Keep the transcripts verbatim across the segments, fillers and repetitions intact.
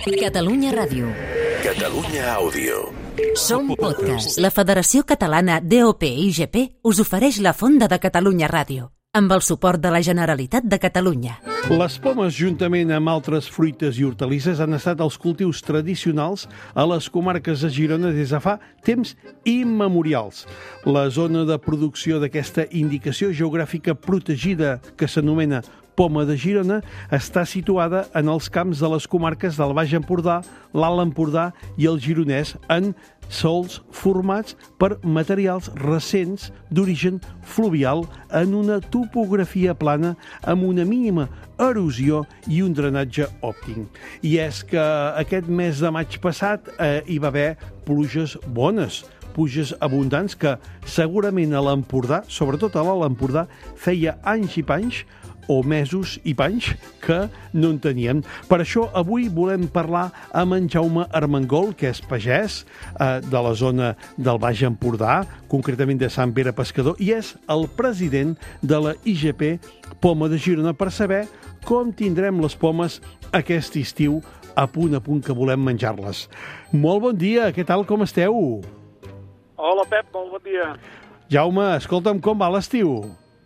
Catalunya Ràdio. Catalunya Àudio. Som Podcast. La Federació Catalana D O P I G P us ofereix la Fonda de Catalunya Ràdio, amb el suport de la Generalitat de Catalunya. Les pomes, juntament amb altres fruites i hortalisses, han estat els cultius tradicionals a les comarques de Girona des de fa temps immemorials. La zona de producció d'aquesta indicació geogràfica protegida, que s'anomena Poma de Girona, està situada en els camps de les comarques del Baix Empordà, l'Alt Empordà i el Gironès, en sòls formats per materials recents d'origen fluvial en una topografia plana amb una mínima erosió i un drenatge òptim. I és que aquest mes de maig passat eh, hi va haver pluges bones, pluges abundants que segurament a l'Empordà, sobretot a l'Alt Empordà, feia anys i panys o mesos i panys que no en teníem. Per això avui volem parlar amb en Jaume Armengol, que és pagès eh, de la zona del Baix Empordà, concretament de Sant Pere Pescador, i és el president de la I G P Poma de Girona, per saber com tindrem les pomes aquest estiu a punt a punt que volem menjar-les. Molt bon dia, què tal, com esteu? Hola, Pep, molt bon dia. Jaume, escolta'm, com va l'estiu?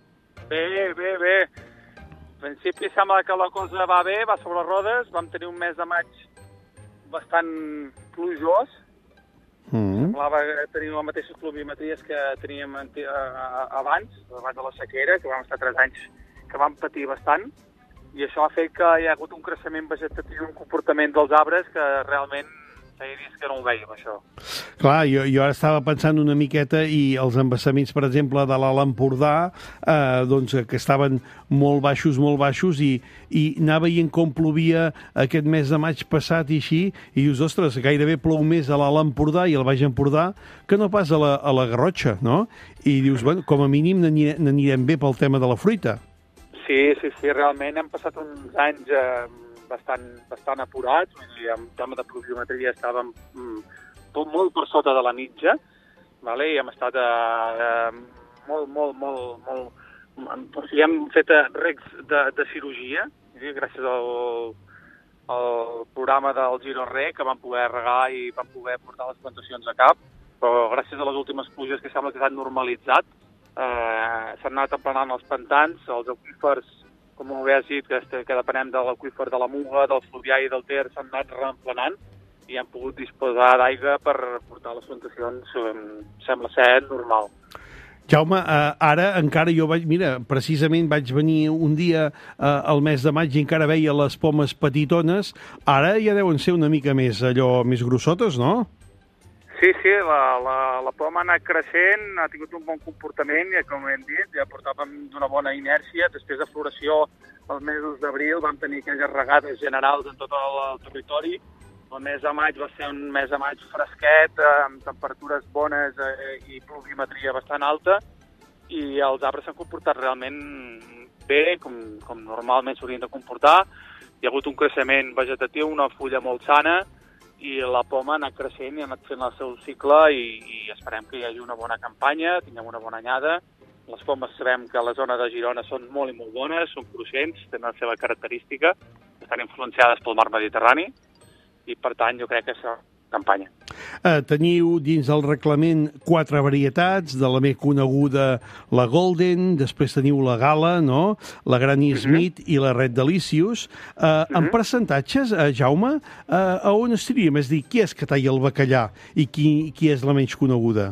Bé, bé, bé. En principi sembla que la cosa va bé, va sobre rodes. Vam tenir un mes de maig bastant plujós. Mm. Semblava que teníem les mateixes pluviometries que teníem abans, abans de la sequera, que vam estar tres anys que vam patir bastant. I això ha fet que hi ha hagut un creixement vegetatiu, un comportament dels arbres que realment feia dies que no ho vèiem, això. Clar, jo, jo ara estava pensant una miqueta i els embassaments, per exemple, de l'Alt Empordà, eh, doncs, que estaven molt baixos, molt baixos, i, i anar veient com plovia aquest mes de maig passat i així, i dius, ostres, gairebé plou més a l'Alt Empordà i al Baix Empordà que no pas a la, a la Garrotxa, no? I dius, bueno, com a mínim n'anirem bé pel tema de la fruita. Sí, sí, sí, realment hem passat uns anys eh, bastant, bastant apurats, vull dir, en tema de pluviometria estàvem mm, molt per sota de la mitja, vale? I hem estat eh, molt, molt, molt, molt... O sigui, hem fet regs de, de cirurgia, dir, gràcies al, al programa del Giro-Reg, que vam poder regar i vam poder portar les plantacions a cap, però gràcies a les últimes pluges que sembla que s'han normalitzat, eh, s'han anat emplenant els pantans, els aqüífers, com ho has dit, que, que depenem de l'aqüífer de la Muga, del Fluvià i del Ter, s'han anat reemplenant i han pogut disposar d'aigua per portar les plantacions, sembla ser normal. Jaume, eh, ara encara jo vaig... Mira, precisament vaig venir un dia eh, al mes de maig i encara veia les pomes petitones. Ara ja deuen ser una mica més, allò, més grossotes, no? Sí, sí, la, la, la poma ha anat creixent, ha tingut un bon comportament, ja com hem dit, ja portàvem d'una bona inèrcia. Després de floració, els mesos d'abril, vam tenir aquelles regades generals en tot el, el territori. El mes de maig va ser un mes de maig fresquet, eh, amb temperatures bones eh, i pluviometria bastant alta, i els arbres s'han comportat realment bé, com, com normalment s'haurien de comportar. Hi ha hagut un creixement vegetatiu, una fulla molt sana, i la poma ha anat creixent i ha anat fent el seu cicle i, i esperem que hi hagi una bona campanya, tinguem una bona anyada. Les pomes sabem que a la zona de Girona són molt i molt bones, són cruixents, tenen la seva característica, estan influenciades pel mar Mediterrani i per tant jo crec que és campanya. Eh, teniu dins del reglament quatre varietats, de la més coneguda la Golden, després teniu la Gala, no? La Granny Smith uh -huh. i la Red Delicious. Eh, uh -huh. En percentatges, eh, Jaume, eh, a on estaríem? És a dir, qui és que talla el bacallà i qui, qui és la menys coneguda?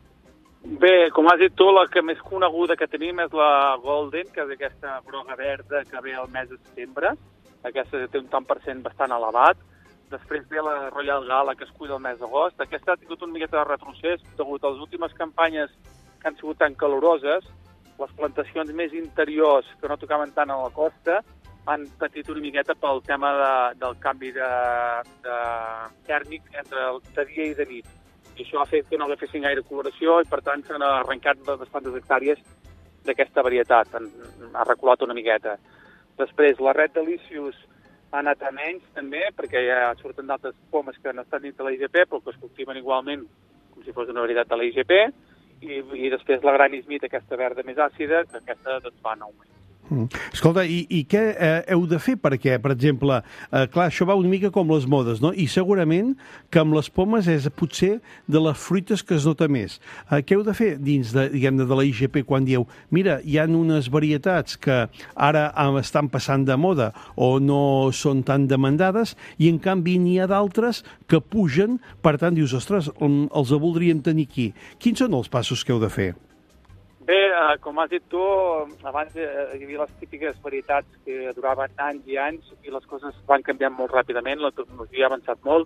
Bé, com has dit tu, la que més coneguda que tenim és la Golden, que és aquesta groga verda que ve al mes de setembre. Aquesta té un tant per cent bastant elevat. Després ve la Royal Gala, que es cuida el mes d'agost. Aquesta ha tingut una miqueta de retrocés degut a les últimes campanyes que han sigut tan caloroses. Les plantacions més interiors, que no tocaven tant a la costa, han patit una miqueta pel tema de, del canvi de, de tèrmic entre el de dia i de nit. I això ha fet que no agafessin gaire coloració i, per tant, s'han arrencat bastantes hectàrees d'aquesta varietat. Han, ha reculat una miqueta. Després, la Red Delicious ha anat a menys, també, perquè ja surten d'altres pomes que no estan dins de la I G P, però que es cultiven igualment com si fos una varietat de la I G P, i, i després la Granny Smith, aquesta verda més àcida, que aquesta doncs, va en augment. Mm. Escolta, i, i què eh, heu de fer? Perquè, per exemple, eh, clar, això va una mica com les modes, no? I segurament que amb les pomes és potser de les fruites que es nota més. Eh, què heu de fer dins de, diguem-ne, de la I G P quan dieu, mira, hi ha unes varietats que ara estan passant de moda o no són tan demandades i, en canvi, n'hi ha d'altres que pugen, per tant, dius, ostres, els voldríem tenir aquí. Quins són els passos que heu de fer? Bé, eh, com has dit tu, abans eh, hi havia les típiques varietats que duraven anys i anys i les coses van canviant molt ràpidament, la tecnologia ha avançat molt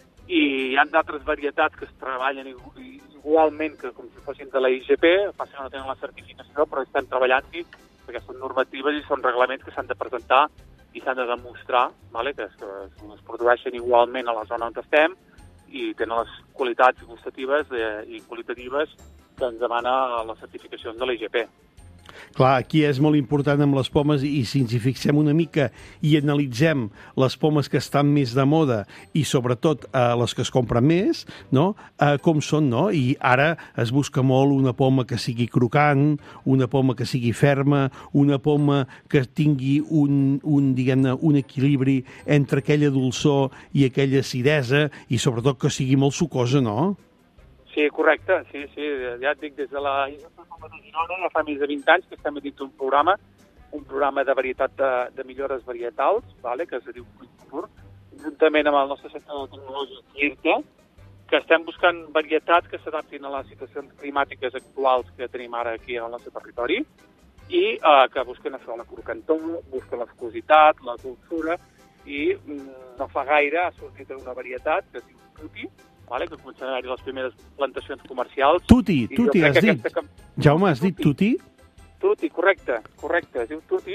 i hi ha d'altres varietats que es treballen igualment que com si fossin de la I G P, passa que no tenen la certificació, però estan treballant-hi perquè són normatives i són reglaments que s'han de presentar i s'han de demostrar, vale? que, es, que es produeixen igualment a la zona on estem i tenen les qualitats gustatives eh, i qualitatives que ens demana la certificació de la I G P. Clar, aquí és molt important amb les pomes i si ens hi fixem una mica i analitzem les pomes que estan més de moda i sobretot eh, les que es compren més, no? Eh, com són, no? I ara es busca molt una poma que sigui crocant, una poma que sigui ferma, una poma que tingui un, un, diguem-ne, un equilibri entre aquella dolçor i aquella acidesa i sobretot que sigui molt sucosa, no? Sí, correcte, sí, sí, ja et dic, des de la I G P Poma de Girona ja fa més de vint anys que estem dins un programa, un programa de varietat de, de millores varietals, vale, que es diu Fruit Futur, juntament amb el nostre centre de tecnològic I R T E, que estem buscant varietats que s'adaptin a les situacions climàtiques actuals que tenim ara aquí al nostre territori i eh, que busquen això, la crocantor, busquen la viscositat, la dolçura i mm, no fa gaire ha sortit una varietat que es diu Tutti, vale, que comencen a haver-hi les primeres plantacions comercials. Tutti, Tutti, has dit. Aquesta... Jaume, has dit Tutti? Tutti, correcte, correcte, es diu Tutti.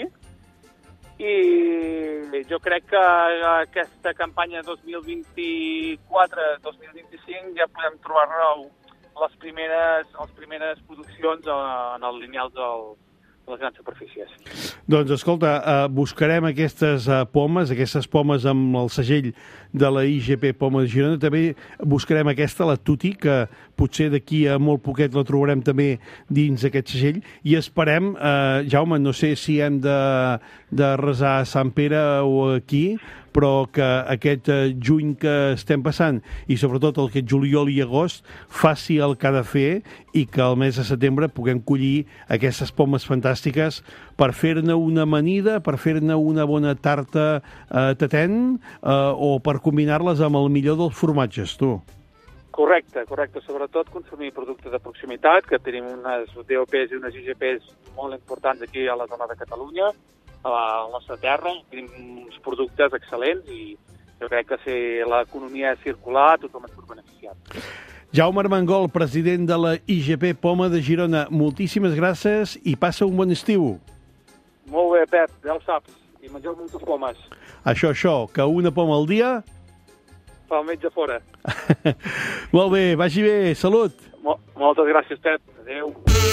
I jo crec que aquesta campanya dos mil vint-i-quatre dos mil vint-i-cinc ja podem trobar les primeres, les primeres produccions en el lineal del, de les grans superfícies. Doncs, escolta, eh, buscarem aquestes eh, pomes, aquestes pomes amb el segell de la I G P Poma de Girona. També buscarem aquesta, la Tutti, que potser d'aquí a molt poquet la trobarem també dins aquest segell. I esperem, eh, Jaume, no sé si hem de, de resar a Sant Pere o aquí, però que aquest eh, juny que estem passant i sobretot el aquest juliol i agost faci el que ha de fer i que al mes de setembre puguem collir aquestes pomes fantàstiques per fer-ne una amanida, per fer-ne una bona tarta eh, tatent eh, o per combinar-les amb el millor dels formatges, tu. Correcte, correcte. Sobretot consumir productes de proximitat, que tenim unes D O Ps i unes I G Ps molt importants aquí a la zona de Catalunya, a la nostra terra, tenim uns productes excel·lents i jo crec que si l'economia és circular, tothom es pot beneficiar. Jaume Armengol, president de la I G P Poma de Girona, moltíssimes gràcies i passa un bon estiu. Molt bé, Pep, ja ho saps, i mengeu moltes pomes. Això, això, que una poma al dia... Fa el metge fora. Molt bé, vagi bé, salut. Mol moltes gràcies, Pep. Adéu.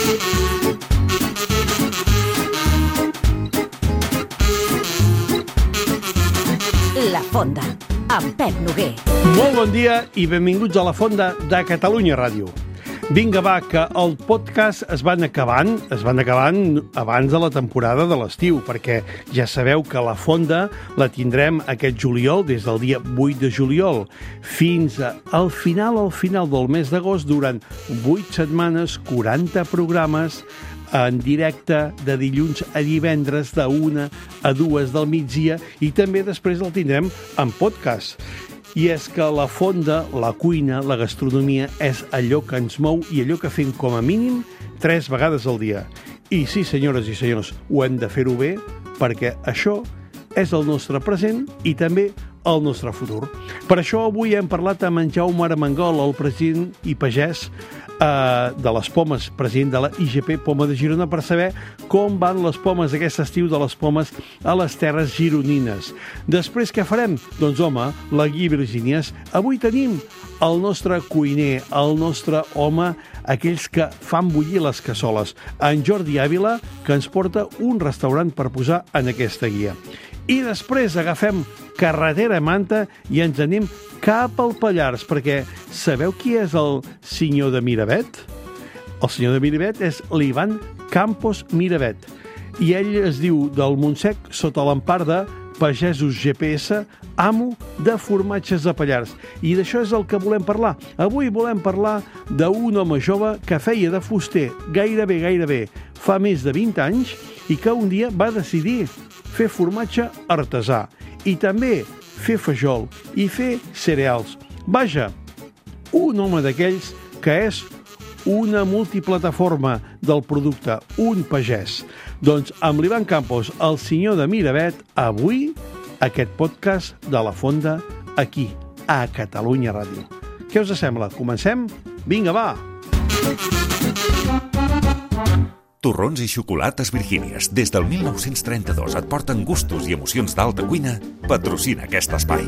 La Fonda, amb Pep Noguer. Molt bon dia i benvinguts a La Fonda de Catalunya Ràdio. Vinga, va, que el podcast es van acabant, es van acabant abans de la temporada de l'estiu, perquè ja sabeu que La Fonda la tindrem aquest juliol, des del dia vuit de juliol, fins al final, al final del mes d'agost, durant vuit setmanes, quaranta programes, en directe de dilluns a divendres de una a dues del migdia i també després el tindrem en podcast. I és que la fonda, la cuina, la gastronomia és allò que ens mou i allò que fem com a mínim tres vegades al dia. I sí, senyores i senyors, ho hem de fer-ho bé perquè això és el nostre present i també el nostre futur. Per això avui hem parlat amb en Jaume Armengol, el president i pagès eh, de les pomes, president de la I G P Poma de Girona, per saber com van les pomes aquest estiu de les pomes a les terres gironines. Després què farem? Doncs home, la Gui Virgínies. Avui tenim el nostre cuiner, el nostre home, aquells que fan bullir les cassoles, en Jordi Ávila, que ens porta un restaurant per posar en aquesta guia. I després agafem carretera Manta i ens anem cap al Pallars, perquè sabeu qui és el senyor de Miravet? El senyor de Miravet és l'Ivan Campos Miravet. I ell es diu del Montsec, sota l'empar de Pagesos G P S, amo de formatges de Pallars. I d'això és el que volem parlar. Avui volem parlar d'un home jove que feia de fuster gairebé, gairebé fa més de vint anys i que un dia va decidir fer formatge artesà i també fer fajol i fer cereals. Vaja, un home d'aquells que és una multiplataforma del producte, un pagès. Doncs amb l'Ivan Campos, el senyor de Miravet, avui aquest podcast de la Fonda aquí, a Catalunya Ràdio. Què us sembla? Comencem? Vinga, va! Torrons i xocolates Virgínies, des del mil nou-cents trenta-dos et porten gustos i emocions d'alta cuina, patrocina aquest espai.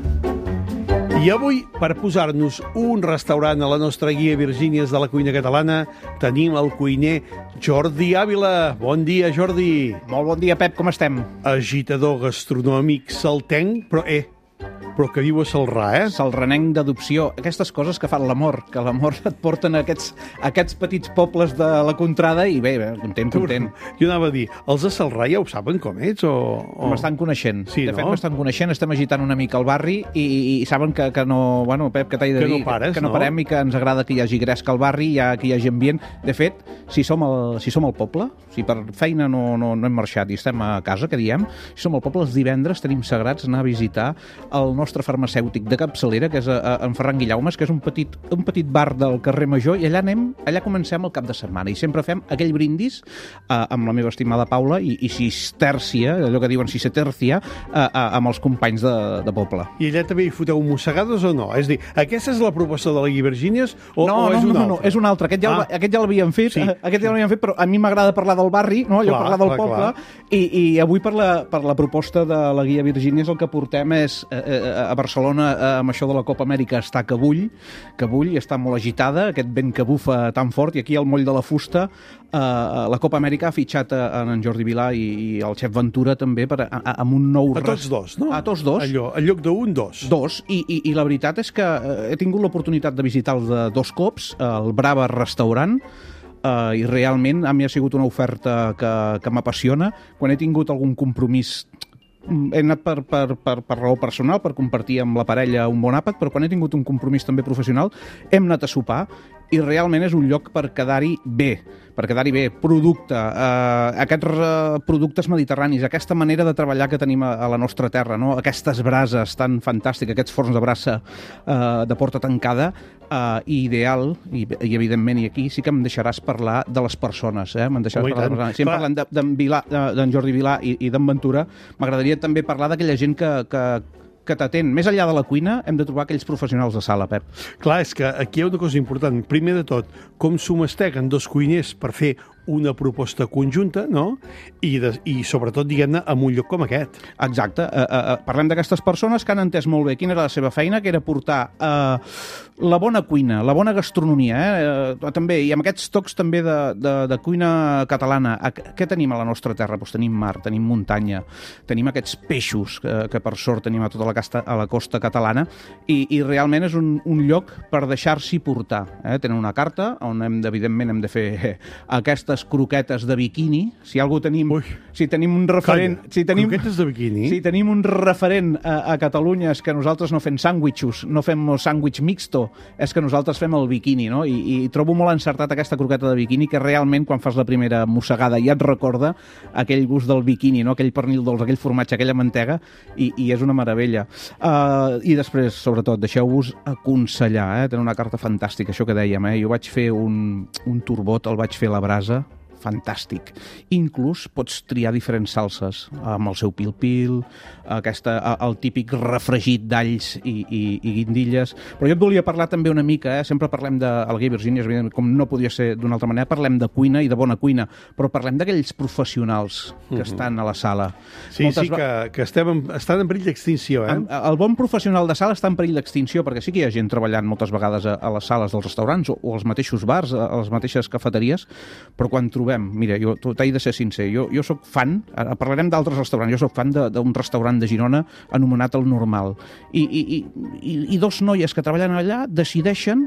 I avui, per posar-nos un restaurant a la nostra guia Virgínies de la cuina catalana, tenim el cuiner Jordi Ávila. Bon dia, Jordi. Molt bon dia, Pep, com estem? Agitador gastronòmic saltenc, però, eh, però que viu a Celrà, eh? Salranenc d'adopció. Aquestes coses que fan l'amor, que l'amor et porten a aquests, a aquests petits pobles de la contrada i bé, bé content, content. Jo anava a dir, els de Celrà ja ho saben com ets? O, o... M'estan coneixent. Sí, de fet, no? m'estan coneixent, estem agitant una mica al barri i, i, i saben que, que no... Bueno, Pep, que t'he de Que dir... no pares, que no no? parem i que ens agrada que hi hagi gresca al barri, hi ha, que hi hagi ambient. De fet, si som el, si som el poble, si per feina no, no, no hem marxat i estem a casa, que diem, si som el poble, els divendres tenim sagrats anar a visitar el nostre farmacèutic de capçalera, que és a, a, en Ferran Guillaumes, que és un petit, un petit bar del carrer Major, i allà anem, allà comencem el cap de setmana, i sempre fem aquell brindis eh, amb la meva estimada Paula, i, i si es tèrcia, allò que diuen si se tèrcia, eh, eh, amb els companys de, de poble. I allà també hi foteu mossegades o no? És a dir, aquesta és la proposta de la Guia Virgínies o, no, o és no, una no, altra? no, és un altre. Aquest ja, Ah. ah. aquest ja l'havíem fet, Sí. sí. aquest ja l'havíem fet, però a mi m'agrada parlar del barri, no? Allò Clar, parlar del clar, poble, clar. I, i avui per la, per la proposta de la Guia Virgínies el que portem és eh, eh, a Barcelona eh, amb això de la Copa Amèrica està que bull, que bull i està molt agitada, aquest vent que bufa tan fort, i aquí al moll de la fusta eh, la Copa Amèrica ha fitxat a, a en Jordi Vilà i, i el xef Ventura també per, a, a, amb un nou... A tots dos, no? A tots dos. Allò, en lloc d'un, dos. Dos, i, i, i la veritat és que eh, he tingut l'oportunitat de visitar-los de dos cops, el Brava Restaurant, Uh, i realment a mi ha sigut una oferta que, que m'apassiona. Quan he tingut algun compromís, he anat per, per, per, per raó personal, per compartir amb la parella un bon àpat, però quan he tingut un compromís també professional, hem anat a sopar i realment és un lloc per quedar-hi bé, per quedar-hi bé, producte, eh, aquests eh, productes mediterranis, aquesta manera de treballar que tenim a, a la nostra terra, no? Aquestes brases tan fantàstiques, aquests forns de brasa eh, de porta tancada, eh, ideal, i, i evidentment i aquí sí que em deixaràs parlar de les persones, eh? Me'n deixaràs Home, i parlar de tant. les persones. Si em Clar. parlen de- d'en Vilà, de- d'en Jordi Vilà i, i d'en Ventura, m'agradaria també parlar d'aquella gent que, que, que t'atén. Més enllà de la cuina, hem de trobar aquells professionals de sala, Pep. Clar, és que aquí hi ha una cosa important. Primer de tot, com s'ho masteguen dos cuiners per fer una proposta conjunta, no? I, de, i sobretot, diguem-ne, en un lloc com aquest. Exacte. Uh, uh, uh, parlem d'aquestes persones que han entès molt bé quina era la seva feina, que era portar uh, la bona cuina, la bona gastronomia, eh? Uh, també, i amb aquests tocs també de, de, de cuina catalana. Uh, què tenim a la nostra terra? Pues tenim mar, tenim muntanya, tenim aquests peixos que, que per sort tenim a tota la, casta, a la costa catalana, i, i realment és un, un lloc per deixar-s'hi portar. Eh? Tenen una carta on hem, evidentment hem de fer eh, aquestes croquetes de biquini. Si algú tenim, Ui. si tenim un referent... Calla, si tenim, croquetes de biquini? Si tenim un referent a, a Catalunya és que nosaltres no fem sàndwitxos, no fem el sàndwich mixto, és que nosaltres fem el biquini, no? I, i trobo molt encertat aquesta croqueta de biquini que realment quan fas la primera mossegada ja et recorda aquell gust del biquini, no? Aquell pernil dolç, aquell formatge, aquella mantega, i, i és una meravella. Uh, I després, sobretot, deixeu-vos aconsellar, eh? Tenen una carta fantàstica, això que dèiem, eh? Jo vaig fer un, un turbot, el vaig fer a la brasa, fantàstic. Inclús pots triar diferents salses, amb el seu pil-pil, aquesta, el típic refregit d'alls i, i, i guindilles. Però jo et volia parlar també una mica, eh? Sempre parlem de el Guia Virgínies, com no podia ser d'una altra manera, parlem de cuina i de bona cuina, però parlem d'aquells professionals que Mhm. estan a la sala. Sí, Moltes sí, va- que, que estem en, estan en perill d'extinció, eh? el, el bon professional de sala està en perill d'extinció, perquè sí que hi ha gent treballant moltes vegades a, a les sales dels restaurants o, o als mateixos bars, a, a les mateixes cafeteries, però quan trobem, mira, jo t'he de ser sincer, jo, jo sóc fan, ara parlarem d'altres restaurants, jo sóc fan de- d'un restaurant de Girona anomenat El Normal, i, i, i, i, i dos noies que treballen allà decideixen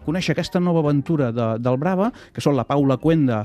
conèixer aquesta nova aventura de, del Brava, que són la Paula Cuenda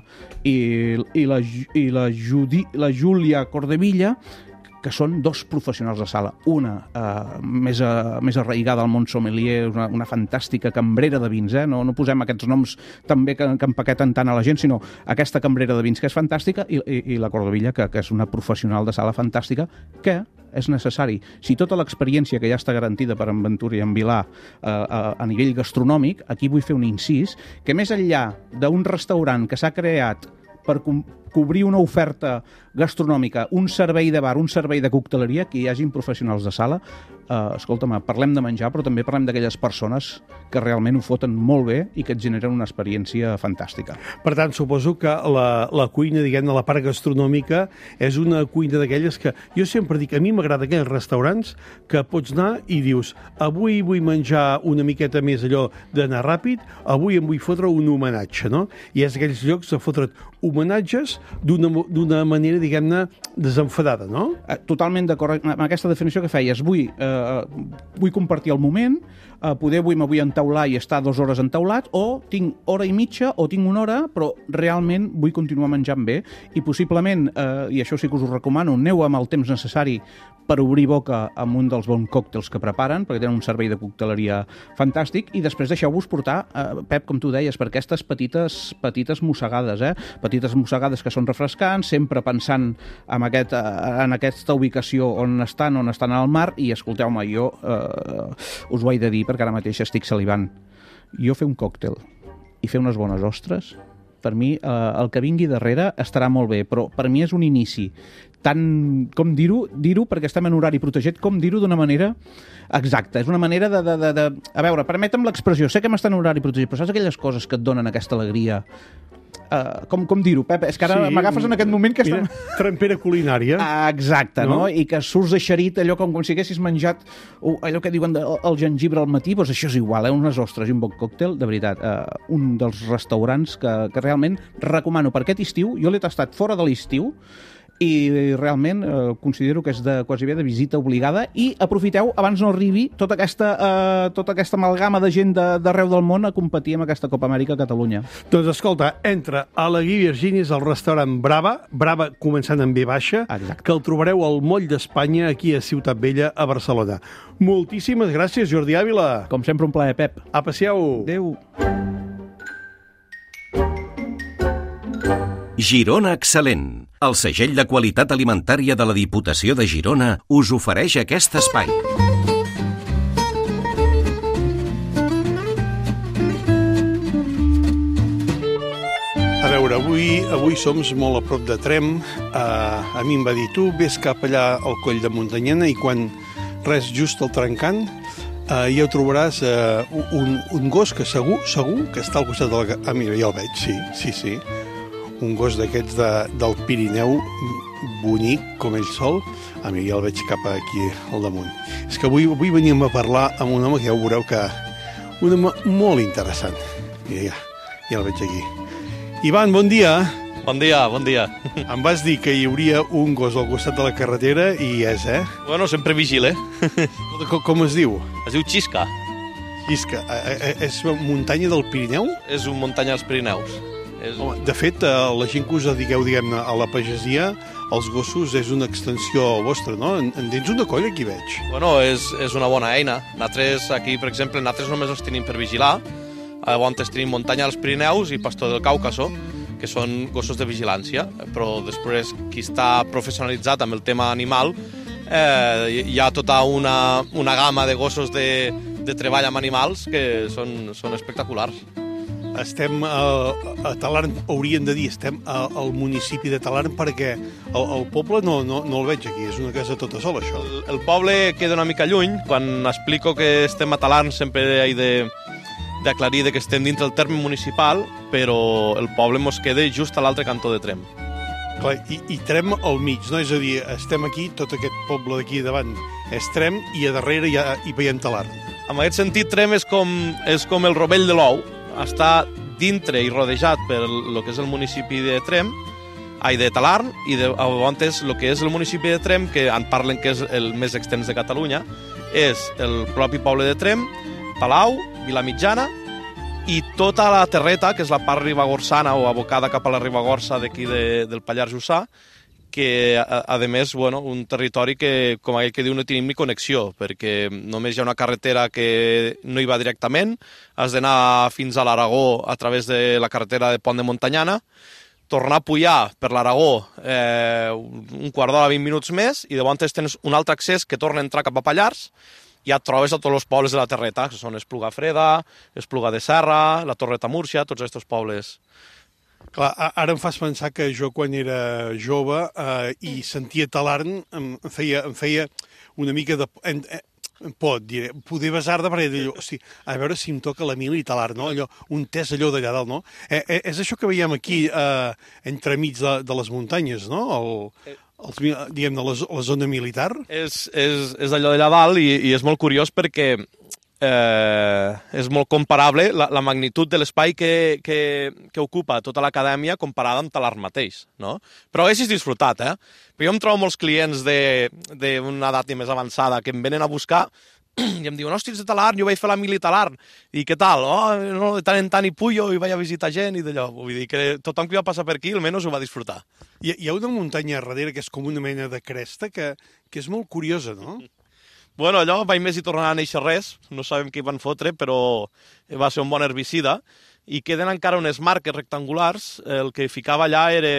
i, i, la, i la, Judi, la Júlia Cordevilla, que són dos professionals de sala. Una eh, més, a, més arraigada al món sommelier, una, una fantàstica cambrera de vins, eh? no, no posem aquests noms també que, que empaqueten tant a la gent, sinó aquesta cambrera de vins que és fantàstica, i, i, i la Cordovilla, que, que és una professional de sala fantàstica, que és necessari. Si tota l'experiència que ja està garantida per en Ventura i en Vilà eh, a, a nivell gastronòmic, aquí vull fer un incís, que més enllà d'un restaurant que s'ha creat per com cobrir una oferta gastronòmica, un servei de bar, un servei de cocteleria, que hi hagin professionals de sala, eh, escolta'm, parlem de menjar, però també parlem d'aquelles persones que realment ho foten molt bé i que et generen una experiència fantàstica. Per tant, suposo que la, la cuina, diguem-ne, la part gastronòmica, és una cuina d'aquelles que... Jo sempre dic, a mi m'agrada aquells restaurants que pots anar i dius, avui vull menjar una miqueta més allò d'anar ràpid, avui em vull fotre un homenatge, no? I és aquells llocs de fotre't homenatges d'una manera, diguem-ne, desenfadada, no? Totalment d'acord amb aquesta definició que feies. Vull, eh, vull compartir el moment, eh, poder avui me vull entaular i estar dues hores entaulat, o tinc hora i mitja, o tinc una hora, però realment vull continuar menjant bé, i possiblement, eh, i això sí que us ho recomano, aneu amb el temps necessari per obrir boca amb un dels bons còctels que preparen, perquè tenen un servei de cocteleria fantàstic, i després deixeu-vos portar, eh, Pep, com tu deies, per aquestes petites, petites mossegades, eh? petites mossegades que són refrescants, sempre pensant en, aquest, en aquesta ubicació on estan, on estan al mar, i escolteu-me, jo eh, us ho he de dir perquè ara mateix estic salivant. Jo fer un còctel i fer unes bones ostres, per mi eh, el que vingui darrere estarà molt bé, però per mi és un inici tant, com dir-ho, dir-ho perquè estem en horari protegit, com dir-ho d'una manera exacta. És una manera de... de, de, de... A veure, permetem l'expressió, sé que hem estat en horari protegit, però saps aquelles coses que et donen aquesta alegria? Uh, com, com dir-ho, Pep? És que ara sí, m'agafes en aquest moment que... Mira, estem... trempera culinària. Ah, exacte, no? no? I que surts eixerit, allò com, com si haguessis menjat uh, allò que diuen de, el gengibre al matí, doncs això és igual, eh? Unes ostres i un bon còctel, de veritat, uh, un dels restaurants que, que realment recomano per aquest estiu. Jo l'he tastat fora de l'estiu, i realment eh, considero que és de, quasi bé de visita obligada, i aprofiteu abans no arribi tota aquesta, eh, tota aquesta amalgama de gent d'arreu del món a competir amb aquesta Copa Amèrica a Catalunya. Doncs escolta, entra a la Guy Virginis al restaurant Brava, Brava començant en B baixa, exacte, que el trobareu al Moll d'Espanya, aquí a Ciutat Vella, a Barcelona. Moltíssimes gràcies, Jordi Ávila. Com sempre, un plaer, Pep. Apa, siau. Adéu. Girona Excel·lent. El segell de qualitat alimentària de la Diputació de Girona us ofereix aquest espai. A veure, avui, avui som molt a prop de Tremp. Uh, a mi em va dir, tu vés cap allà al coll de Montanyana i quan res just al trencant uh, ja ho trobaràs uh, un, un gos que segur, segur que està al costat de la... Ah, mira, ja el veig, sí, sí, sí. Un gos d'aquests de, del Pirineu, bonic com ell sol. A mi ja el veig cap aquí al damunt. És que avui, avui veníem a parlar amb un home que ja ho veureu que... Un home molt interessant. Mira, ja, ja el veig aquí. Ivan, bon dia. Bon dia, bon dia. Em vas dir que hi hauria un gos al costat de la carretera i és, eh? Bueno, sempre vigile. Com, com es diu? Es diu Xisca. Xisca. És muntanya del Pirineu? És un muntanya dels Pirineus. És... Home, de fet, la gent que us dediqueu, diguem-ne, a la pagesia, els gossos és una extensió vostra, no? En, en tens una colla, aquí veig. Bueno, és, és una bona eina. Nosaltres, aquí, per exemple, nosaltres només els tenim per vigilar. Llavors tenim muntanya dels Pirineus i pastor del Càucaso, que són gossos de vigilància, però després qui està professionalitzat amb el tema animal, eh, hi ha tota una, una gamma de gossos de, de treball amb animals que són, són espectaculars. Estem a, a Talarn, hauríem de dir, estem a, al municipi de Talarn perquè el, el poble no, no, no el veig aquí, és una casa tota sola, això. El, el poble queda una mica lluny. Quan explico que estem a Talarn sempre he de d'aclarir que estem dintre del terme municipal, però el poble mos queda just a l'altre cantó de Tremp. Clar, i, i Tremp al mig, no? És a dir, estem aquí, tot aquest poble d'aquí davant és Tremp i a darrere ja hi veiem Talarn. En aquest sentit, Tremp és com, és com el rovell de l'ou. Està dintre i rodejat per el que és el municipi de Tremp, ai, de Talarn, i de, llavors el que és el municipi de Tremp, que en parlen que és el més extens de Catalunya, és el propi poble de Tremp, Palau, Vilamitjana i tota la terreta, que és la part ribagorsana o abocada cap a la Ribagorça d'aquí de, del Pallars Jussà, que, a, a més, bueno, un territori que, com aquell que diu, no tenim ni connexió, perquè només hi ha una carretera que no hi va directament, has d'anar fins a l'Aragó a través de la carretera de Pont de Montanyana, tornar a pujar per l'Aragó eh, un quart d'hora, vint minuts més, i llavors tens un altre accés que torna a entrar cap a Pallars, i ja et trobes a tots els pobles de la terreta, que són Espluga Freda, Espluga de Serra, la Torreta Múrcia, tots aquests pobles. Clar, ara em fas pensar que jo quan era jove eh, i sentia Talarn em feia, em feia una mica de... En, en, pot dir, poder besar-de perquè allò, hosti, a veure si em toca la mili i Talarn, no? Allò, un tes allò d'allà dalt, no? Eh, eh, és això que veiem aquí eh, entremig de, de les muntanyes, no? El, els, diguem, la, la zona militar. És, és, és allò d'allà dalt i, i és molt curiós perquè eh, és molt comparable la, la magnitud de l'espai que, que, que ocupa tota l'acadèmia comparada amb Talarn mateix, no? Però haguessis disfrutat, eh? Però jo em trobo molts clients d'una edat més avançada que em venen a buscar i em diuen, hosti, ets de Talarn, jo vaig fer la mili a Talarn, i què tal? Oh, no, de tant en tant hi pujo i vaig a visitar gent i d'allò. Vull dir que tothom que va passar per aquí almenys ho va disfrutar. Hi, hi ha una muntanya darrere que és com una mena de cresta que, que és molt curiosa, no? Bueno, allò mai més hi tornarà a néixer res, no sabem què hi van fotre, però va ser un bon herbicida, i queden encara unes marques rectangulars. El que ficava allà era,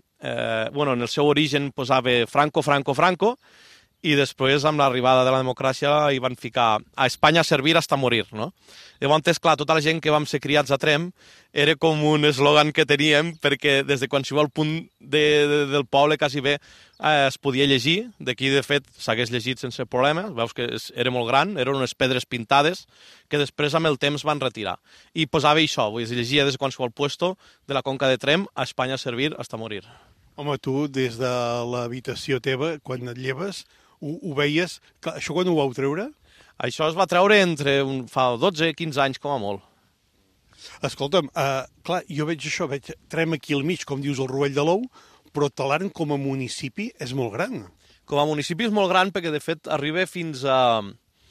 eh, bueno, en el seu origen posava Franco, Franco, Franco, i després, amb l'arribada de la democràcia, hi van ficar a Espanya servir hasta morir, no? Llavors, clar, tota la gent que vam ser criats a Tremp era com un eslògan que teníem, perquè des de qualsevol punt de, de, del poble quasi bé eh, es podia llegir. D'aquí, de fet, s'hagués llegit sense problema. Veus que era molt gran, eren unes pedres pintades que després, amb el temps, van retirar. I posava això, vull dir, llegia des de qualsevol puesto de la conca de Tremp a Espanya servir hasta morir. Home, tu, des de l'habitació teva, quan et lleves, ho, ho veies... Això quan ho vau treure? Això es va treure entre un, fa dotze quinze anys, com a molt. Escolta'm, uh, clar, jo veig això, veig Tremp aquí al mig, com dius, el Rovell de l'Ou, però Talarn com a municipi és molt gran. Com a municipi és molt gran perquè, de fet, arriba fins a,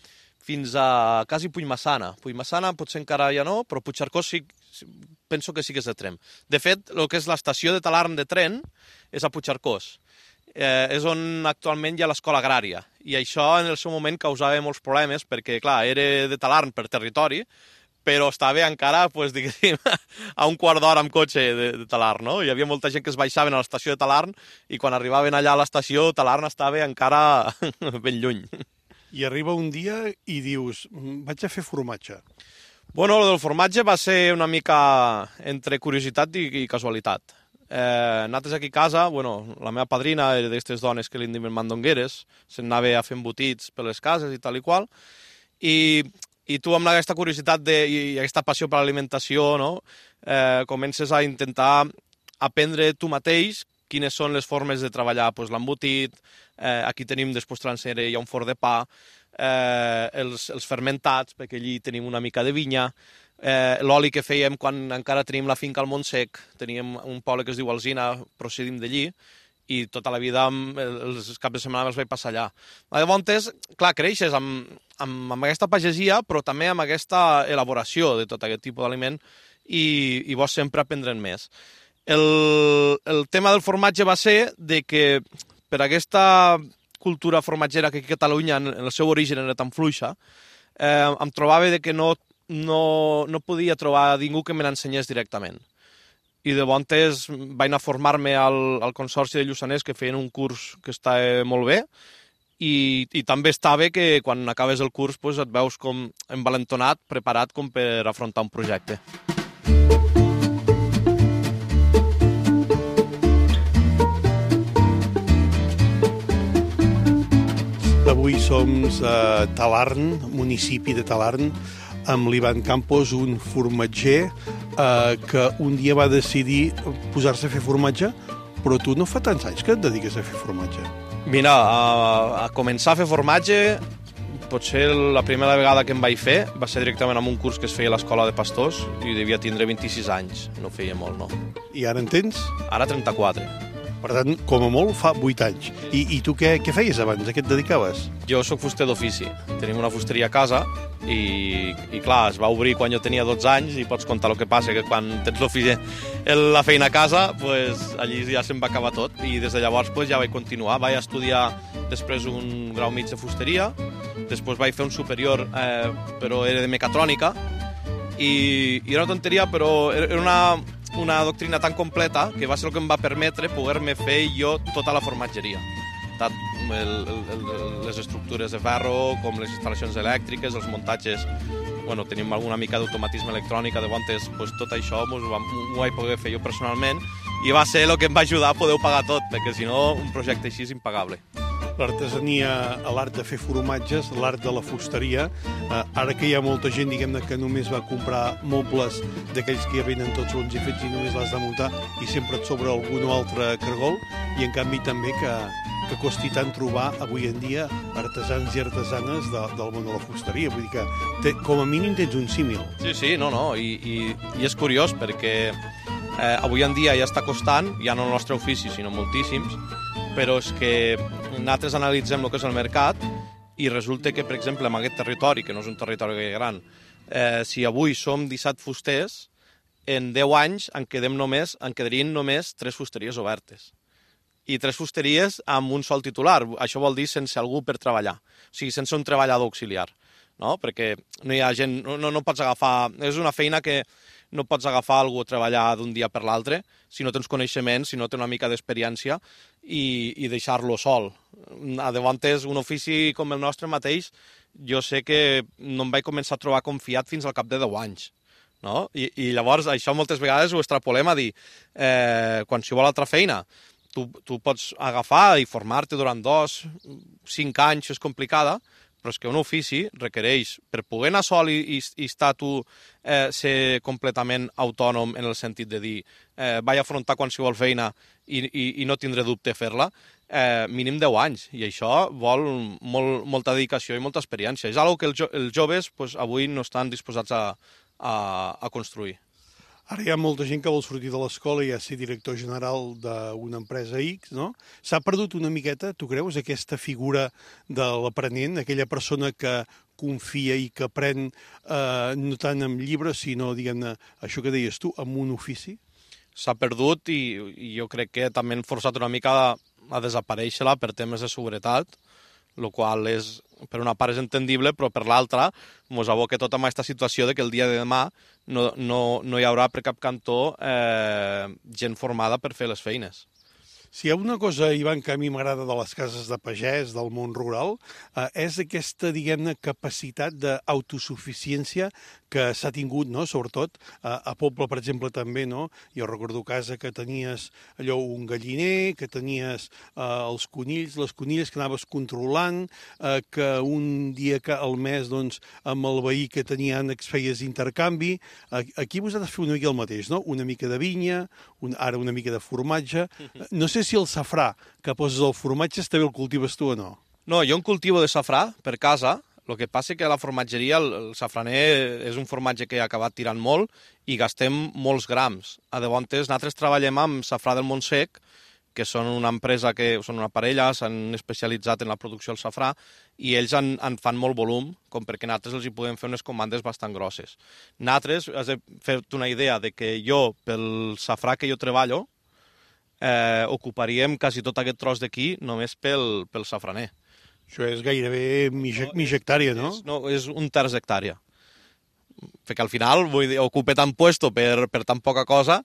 fins a quasi Puigmaçana. Puigmaçana potser encara ja no, però Puigcercós sí, penso que sí que és de Tremp. De fet, el que és l'estació de Talarn de tren és a Puigcercós. Eh, és on actualment hi ha l'escola agrària, i això en el seu moment causava molts problemes perquè, clar, era de Talarn per territori, però estava encara, pues, diguéssim, a un quart d'hora amb cotxe de, de Talarn, no? Hi havia molta gent que es baixaven a l'estació de Talarn i quan arribaven allà a l'estació, Talarn estava encara ben lluny. I arriba un dia i dius, vaig a fer formatge. Bueno, el del formatge va ser una mica entre curiositat i, i casualitat. Eh, nosaltres aquí a casa, bueno, la meva padrina era d'aquestes dones que li diuen mandongueres, se'n anava a fer embotits per les cases i tal i qual, i, i tu amb aquesta curiositat de, i aquesta passió per l'alimentació, no? eh, comences a intentar aprendre tu mateix quines són les formes de treballar pues, l'embotit, eh, aquí tenim, després t'ensenyaré, hi ha un forn de pa, eh, els, els fermentats, perquè allí tenim una mica de vinya, Eh, l'oli que fèiem quan encara tenim la finca al Montsec, teníem un poble que es diu Alzina, procedim d'allí, i tota la vida els caps de setmana els vaig passar allà. Llavors, clar, creixes amb, amb, amb aquesta pagesia, però també amb aquesta elaboració de tot aquest tipus d'aliment, i, i vols sempre aprendre'n més. El, el tema del formatge va ser de que per aquesta cultura formatgera que a Catalunya en el seu origen era tan fluixa, eh, em trobava de que no No, no podia trobar ningú que me n'ensenyés directament. I llavors vaig anar a formar-me al, al Consorci de Lluçanès, que feien un curs que està molt bé, i, i també està bé que quan acabes el curs pues, et veus com envalentonat, preparat com per afrontar un projecte. Avui som a Talarn, municipi de Talarn, amb l'Ivan Campos, un formatger eh, que un dia va decidir posar-se a fer formatge, però tu no fa tants anys que et dediques a fer formatge. Mira, a, a començar a fer formatge, potser la primera vegada que em vaig fer va ser directament amb un curs que es feia a l'Escola de Pastors i devia tindre vint-i-sis anys, no feia molt, no. I ara en tens? Ara trenta-quatre. Per tant, com a molt, fa vuit anys. I, i tu què, què feies abans? A què et dedicaves? Jo sóc fuster d'ofici. Tenim una fusteria a casa I, i clar, es va obrir quan jo tenia dotze anys i pots contar el que passa, que quan tens la feina a casa, pues, allí ja se'n va acabar tot. I des de llavors pues, ja vaig continuar. Vaig estudiar després un grau mig de fusteria, després vaig fer un superior, eh, però era de mecatrònica, i, i era una tonteria, però era una, una doctrina tan completa que va ser el que em va permetre poder-me fer jo tota la formatgeria. Tant el, el, les estructures de ferro, com les instal·lacions elèctriques, els muntatges, bueno, tenim alguna mica d'automatisme electrònica, de bontes, pues, tot això m'ho vaig poder fer jo personalment i va ser el que em va ajudar a poder-ho pagar tot, perquè si no un projecte així és impagable. L'artesania, l'art de fer formatges, l'art de la fusteria, eh, ara que hi ha molta gent, diguem-ne, que només va comprar mobles d'aquells que ja venen tots bons i fets i només l'has de muntar i sempre et sobra algun o altre cargol, i en canvi també que que costi tant trobar avui en dia artesans i artesanes de, del món de la fusteria. Vull dir que te, com a mínim tens un símil. Sí, sí, no, no, i, i, i és curiós perquè eh, avui en dia ja està costant, ja no el nostre ofici, sinó moltíssims, però és que nosaltres analitzem el que és el mercat i resulta que, per exemple, en aquest territori, que no és un territori gran, eh, si avui som disset fusters, en deu anys en, quedem només, en quedarien només tres fusteries obertes. I tres fusteries amb un sol titular. Això vol dir sense algú per treballar. O sigui, sense un treballador auxiliar. No? Perquè no hi ha gent... No, no, no pots agafar... És una feina que no pots agafar algú a treballar d'un dia per l'altre si no tens coneixements, si no tens una mica d'experiència i, i deixar-lo sol. A de bontes, un ofici com el nostre mateix, jo sé que no em vaig començar a trobar confiat fins al cap de deu anys. No? I, I llavors això moltes vegades ho extrapolem a dir eh, qualsevol altra feina. Tu, tu pots agafar i formar-te durant dos, cinc anys, és complicada, però és que un ofici requereix, per poder anar sol i, i, i estar tu, eh, ser completament autònom en el sentit de dir eh, vaig afrontar qualsevol feina i, i, i no tindré dubte a fer-la, eh, mínim deu anys, i això vol molt, molta dedicació i molta experiència. És una cosa que els, jo, els joves pues, avui no estan disposats a, a, a construir. Ara hi ha molta gent que vol sortir de l'escola i ja ser director general d'una empresa X, no? S'ha perdut una miqueta, tu creus, aquesta figura de l'aprenent, aquella persona que confia i que aprèn eh, no tant amb llibres, sinó, diguem-ne, això que deies tu, amb un ofici? S'ha perdut i, i jo crec que també han forçat una mica a, a desaparèixer-la per temes de seguretat, el qual és, per una part és entendible, però per l'altra ens aboca tota aquesta situació de que el dia de demà no, no, no hi haurà per cap cantó eh, gent formada per fer les feines. Si hi ha una cosa, Ivan, que a mi m'agrada de les cases de pagès, del món rural, eh, és aquesta, diguem-ne, capacitat d'autosuficiència que s'ha tingut, no?, sobretot a, a Poble, per exemple, també, no? Jo recordo casa que tenies allò un galliner, que tenies eh, els conills, les conilles que anaves controlant, eh, que un dia que al mes, doncs, amb el veí que tenia ànecs feies intercanvi. Aquí vosaltres feu una mica el mateix, no? Una mica de vinya, un, ara una mica de formatge. No sé si el safrà que poses al formatge també el cultives tu o no. No, jo en cultivo de safrà per casa. El que passa és que a la formatgeria el, el safraner és un formatge que ha acabat tirant molt i gastem molts grams. A de bontes, nosaltres treballem amb Safrà del Montsec, que són una empresa, que són una parella, s'han especialitzat en la producció del safrà i ells en, en fan molt volum, com perquè nosaltres els hi podem fer unes comandes bastant grosses. Nosaltres, has de fer-te una idea de que jo, pel safrà que jo treballo, eh, ocuparíem quasi tot aquest tros d'aquí només pel, pel safraner. Això és gairebé mitja, mitja hectàrea, no? És, no, és un terç d'hectàrea. Perquè al final, vull dir, ocupa tant puesto per, per tan poca cosa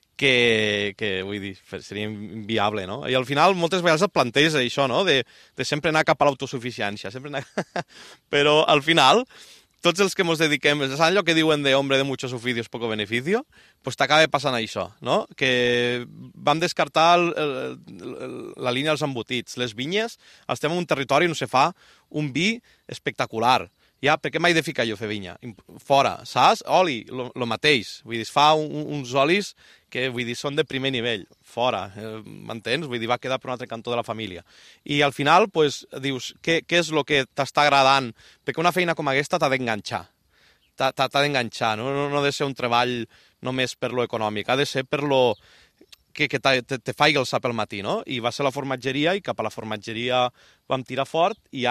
que, que, vull dir, seria inviable, no? I al final moltes vegades et planteges això, no?, de, de sempre anar cap a l'autosuficiència, sempre anar... Però al final, tots els que ens dediquem, és allò que diuen de hombre de muchos oficios, poco beneficio, pues t'acaba passant això, no? Que vam descartar el, el, el, la línia dels embotits. Les vinyes, estem en un territori on se fa un vi espectacular. Ja, per què m'he de ficar jo a fer vinya? Fora, saps? Oli, el mateix. Vull dir, es fa un, uns olis que, vull dir, són de primer nivell. Fora, eh, m'entens? Vull dir, va quedar per un altre cantó de la família. I al final, pues, dius, què, què és el que t'està agradant? Perquè una feina com aquesta t'ha d'enganxar. T'ha d'enganxar, no? No, no ha de ser un treball només per lo econòmic, ha de ser per lo que, que te, te, te faig alçar pel matí, no? I va ser la formatgeria i cap a la formatgeria vam tirar fort i ara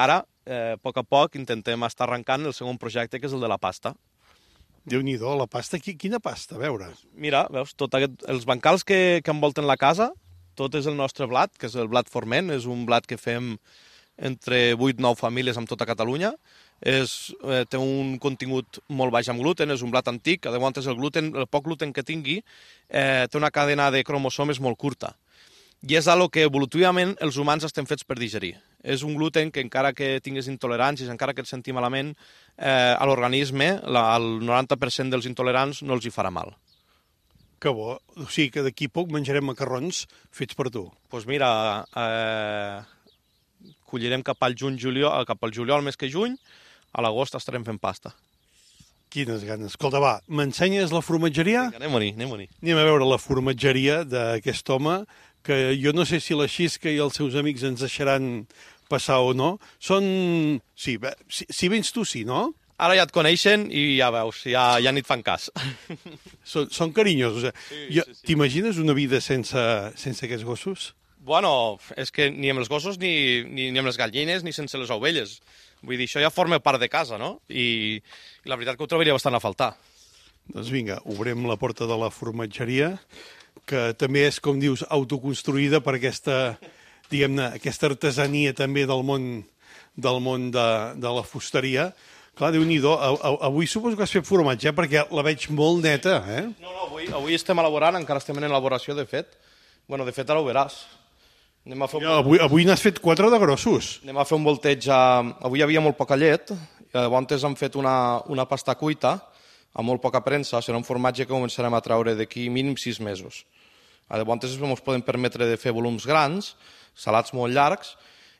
eh, a poc a poc intentem estar arrencant el segon projecte, que és el de la pasta. Déu-n'hi-do, la pasta. Quina pasta, a veure? Mira, veus, tot aquest, els bancals que, que envolten la casa, tot és el nostre blat, que és el blat forment, és un blat que fem entre vuit nou famílies amb tota Catalunya. És, eh, té un contingut molt baix amb gluten, és un blat antic, de vegades el gluten, el poc gluten que tingui, eh, té una cadena de cromosomes molt curta. I és algo que evolutivament els humans estem fets per digerir. És un gluten que encara que tinguis intoleràncies, encara que et senti malament, eh, a l'organisme, el noranta per cent dels intolerants no els hi farà mal. Que bo. O sigui que d'aquí poc menjarem macarrons fets per tu. Doncs pues mira, eh, collirem cap al juny, juliol, cap al juliol més que juny, a l'agost estarem fent pasta. Quines ganes. Escolta, va, m'ensenyes la formatgeria? Vinga, anem-hi, anem-hi. Anem a veure la formatgeria d'aquest home, que jo no sé si la Xisca i els seus amics ens deixaran passar o no. Són... Sí, bé, si, si vens tu, sí, no? Ara ja et coneixen i ja veus, ja, ja ni et fan cas. Són, són carinyosos. Eh? Sí, Jo, sí, sí. T'imagines una vida sense, sense aquests gossos? Bueno, és que ni amb els gossos, ni, ni, ni amb les gallines, ni sense les ovelles. Vull dir, això ja forma part de casa, no? I, i la veritat que ho trobaria bastant a faltar. Doncs vinga, obrem la porta de la formatgeria, que també és, com dius, autoconstruïda per aquesta, diguem-ne, aquesta artesania també del món, del món de, de la fusteria. Clar, Déu-n'hi-do, avui suposo que has fet formatge, eh? Perquè la veig molt neta, eh? No, no, avui, avui estem elaborant, encara estem en elaboració, de fet. Bueno, de fet, ara ho veràs. Anem a fer un, Ja, avui avui n'has fet quatre de grossos. anem a fer un volteig. A... Avui hi havia molt poca llet, i llavors hem fet una, una pasta cuita, amb molt poca premsa. Serà un formatge que començarem a treure d'aquí mínim sis mesos. Llavors ens podem permetre de fer volums grans, salats molt llargs,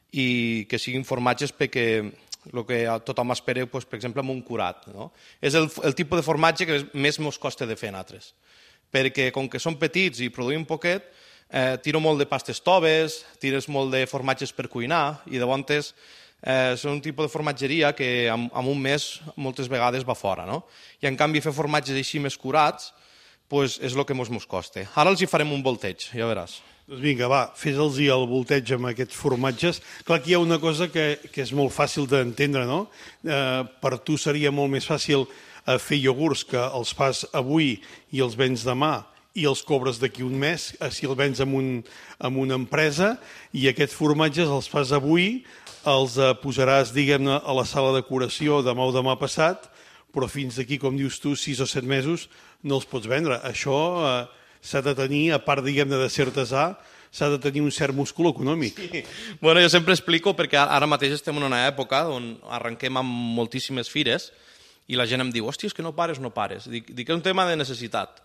i que siguin formatges perquè el que tothom espera, doncs, per exemple, amb un curat. No? És el, el tipus de formatge que més ens costa de fer en altres. Perquè com que són petits i produïm poquet, eh, tiro molt de pastes toves, tires molt de formatges per cuinar, i de bontes eh, són un tipus de formatgeria que en, en un mes moltes vegades va fora. No? I en canvi fer formatges així més curats pues, és el que ens mos costa. Ara els hi farem un volteig, ja veràs. Doncs vinga, va, fes-los el volteig amb aquests formatges. Clar, aquí hi ha una cosa que, que és molt fàcil d'entendre, no? Eh, per tu seria molt més fàcil eh, fer iogurts que els fas avui i els vens demà i els cobres d'aquí un mes, eh, si el vens amb, un, amb una empresa, i aquests formatges els fas avui, els eh, posaràs, diguem-ne, a la sala de curació demà o demà passat, però fins d'aquí, com dius tu, sis o set mesos no els pots vendre. Això eh, s'ha de tenir, a part, diguem-ne, de ser artesà, s'ha de tenir un cert múscul econòmic. Sí. Bueno, jo sempre explico, perquè ara mateix estem en una època on arrenquem amb moltíssimes fires i la gent em diu, hòstia, és que no pares, no pares. Dic, dic que és un tema de necessitat.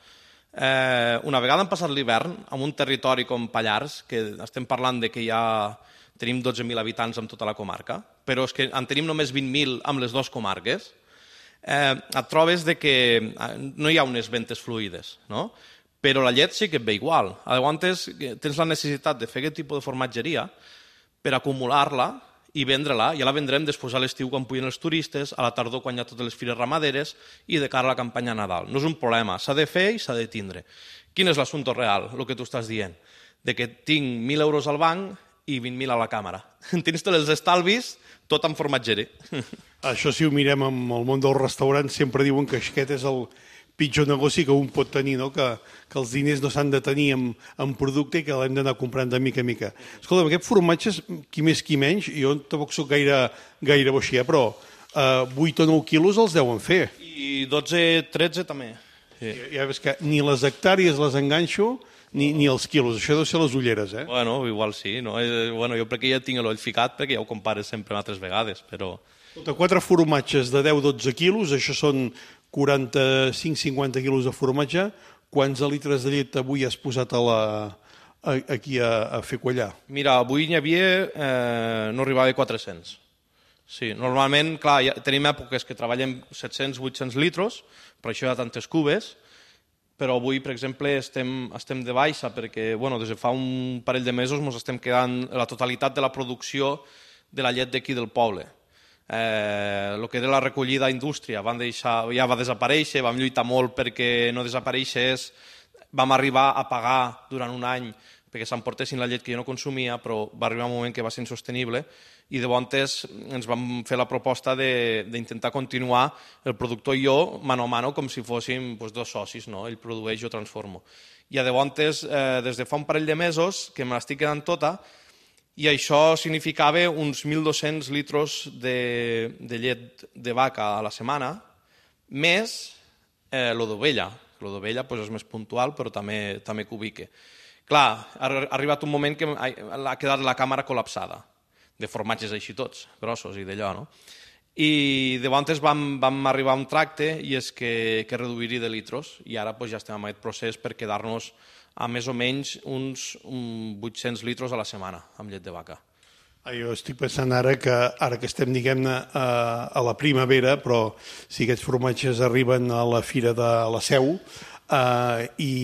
Eh, una vegada hem passat l'hivern, en un territori com Pallars, que estem parlant de que ja tenim dotze mil habitants en tota la comarca, però és que en tenim només vint mil amb les dues comarques, eh, et trobes de que no hi ha unes ventes fluides, no? Però la llet sí que et ve igual. Llavors tens la necessitat de fer aquest tipus de formatgeria per acumular-la i vendre-la. Ja la vendrem després a l'estiu quan pugen els turistes, a la tardor quan hi ha totes les fires ramaderes i de cara a la campanya Nadal. No és un problema, s'ha de fer i s'ha de tindre. Quin és l'assumpte real, el que tu estàs dient? De que tinc mil euros al banc i vint mil a la càmera. Tens tots els estalvis, tot en formatgeria. Això, si ho mirem amb el món dels restaurants, sempre diuen que aquest és el pitjor negoci que un pot tenir, no? que, que els diners no s'han de tenir en, en producte i que l'hem d'anar comprant de mica en mica. Escolta, aquest formatge, qui més qui menys, jo tampoc soc gaire, gaire boixí, però eh, vuit o nou quilos els deuen fer. I dotze, tretze també. Sí. Ja, ja ves que ni les hectàrees les enganxo, ni, ni els quilos. Això deu ser les ulleres, eh? Bueno, igual sí. No? Eh, bueno, jo perquè ja tinc l'ull ficat, perquè ja ho compares sempre altres vegades, però... Escolta, quatre formatges de deu a dotze quilos, això són quaranta-cinc a cinquanta quilos de formatge. Quants litres de llet avui has posat a la, a, aquí a, a fer quallar? Mira, avui n'hi havia, eh, no arribava a quatre-cents. Sí, normalment, clar, ja tenim èpoques que treballem set-cents a vuit-cents litres, per això hi ha tantes cubes, però avui, per exemple, estem, estem de baixa perquè, bueno, des de fa un parell de mesos ens estem quedant la totalitat de la producció de la llet d'aquí del poble. Eh, el que era la recollida a indústria van deixar, ja va desaparèixer, vam lluitar molt perquè no desapareixés, vam arribar a pagar durant un any perquè s'emportessin la llet que jo no consumia, però va arribar un moment que va ser insostenible i de bontes ens vam fer la proposta d'intentar continuar el productor i jo mano a mano com si fóssim pues, dos socis, no? Ell produeix, jo transformo. I de bontes, eh, des de fa un parell de mesos, que me l'estic quedant tota, i això significava uns mil dos-cents litros de, de llet de vaca a la setmana, més eh, lo d'ovella. Lo d'ovella pues, és més puntual, però també, també cubique. Clar, ha arribat un moment que ha quedat la càmera col·lapsada, de formatges així tots, grossos i d'allò, no? I de bontes vam, vam arribar a un tracte i és que, que reduir-hi de litros i ara pues, ja estem en aquest procés per quedar-nos a més o menys uns un vuit-cents litros a la setmana amb llet de vaca. Jo estic pensant ara que, ara que estem, diguem-ne, a, a la primavera, però si aquests formatges arriben a la Fira de la Seu, Uh,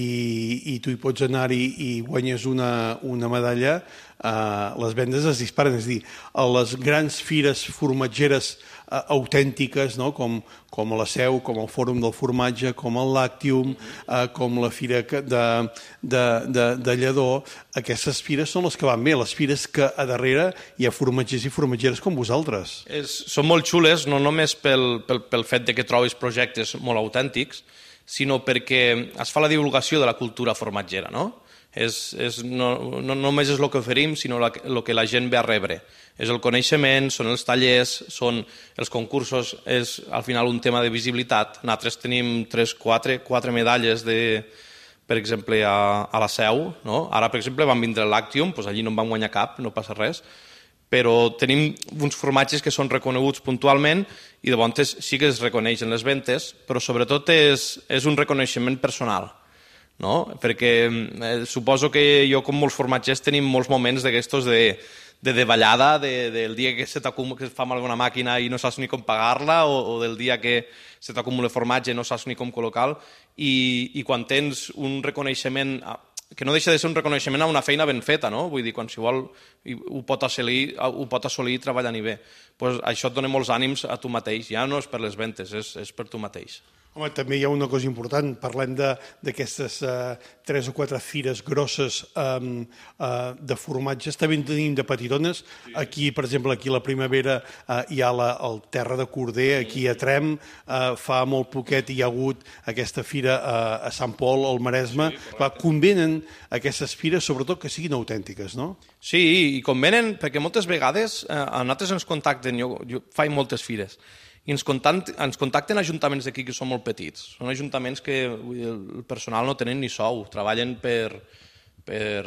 i, i tu hi pots anar-hi i guanyes una, una medalla, uh, les vendes es disparen. És a dir, a les grans fires formatgeres uh, autèntiques, no? com, com la Seu, com el Fòrum del Formatge, com el Lactium, uh, com la Fira de, de, de, de Lledó, aquestes fires són les que van bé, les fires que a darrere hi ha formatgers i formatgeres com vosaltres. És, són molt xules, no només pel, pel, pel fet de que trobis projectes molt autèntics, sinó perquè es fa la divulgació de la cultura formatgera, no? És, és, no, no només és el que oferim, sinó la, el que la gent ve a rebre. És el coneixement, són els tallers, són els concursos, és al final un tema de visibilitat. Nosaltres tenim tres, quatre, quatre medalles, de, per exemple, a, a la Seu, no? Ara, per exemple, vam vindre a Lactium, doncs allí no en vam guanyar cap, no passa res, però tenim uns formatges que són reconeguts puntualment i de bontes sí que es reconeixen les ventes, però sobretot és, és un reconeixement personal, no? Perquè eh, suposo que jo, com molts formatgers, tenim molts moments d'aquestos de, de davallada, de, del dia que se t'acumula, que fa mal alguna màquina i no saps ni com pagar-la, o, o del dia que se t'acumula formatge i no saps ni com col·locar-lo, i, i quan tens un reconeixement que no deixa de ser un reconeixement a una feina ben feta, no? Vull dir, qualsevol ho pot assolir, ho pot assolir treballant-hi bé. Pues això et dona molts ànims a tu mateix, ja no és per les ventes, és, és per tu mateix. Home, també hi ha una cosa important, parlem d'aquestes uh, tres o quatre fires grosses um, uh, de formatges, també en tenim de petitones, sí. Aquí, per exemple, aquí a la primavera uh, hi ha la, el Terra de Corder, aquí a Trem, uh, fa molt poquet hi ha hagut aquesta fira uh, a Sant Pol, al Maresme, sí, va, convenen aquestes fires, sobretot que siguin autèntiques, no? Sí, i convenen, perquè moltes vegades uh, a nosaltres ens contacten, jo, jo faig moltes fires, i ens contacten, ens contacten ajuntaments d'aquí que són molt petits. Són ajuntaments que el personal no tenen ni sou, treballen per, per,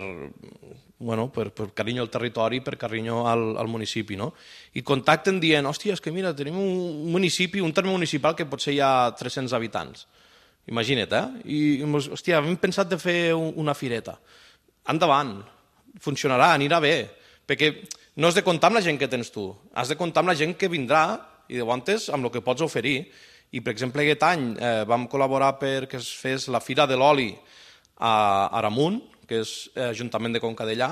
bueno, per, per carinyo al territori, per carinyo al, al municipi, no? I contacten dient, hòstia, és que mira, tenim un municipi, un terme municipal que potser hi ha tres-cents habitants. Imagina't, eh? I, hòstia, hem pensat de fer una fireta. Endavant, funcionarà, anirà bé, perquè no has de comptar amb la gent que tens tu, has de comptar amb la gent que vindrà i de bontes amb el que pots oferir. I, per exemple, aquest any eh, vam col·laborar perquè es fes la Fira de l'Oli a Aramunt, que és Ajuntament de Conca Dellà,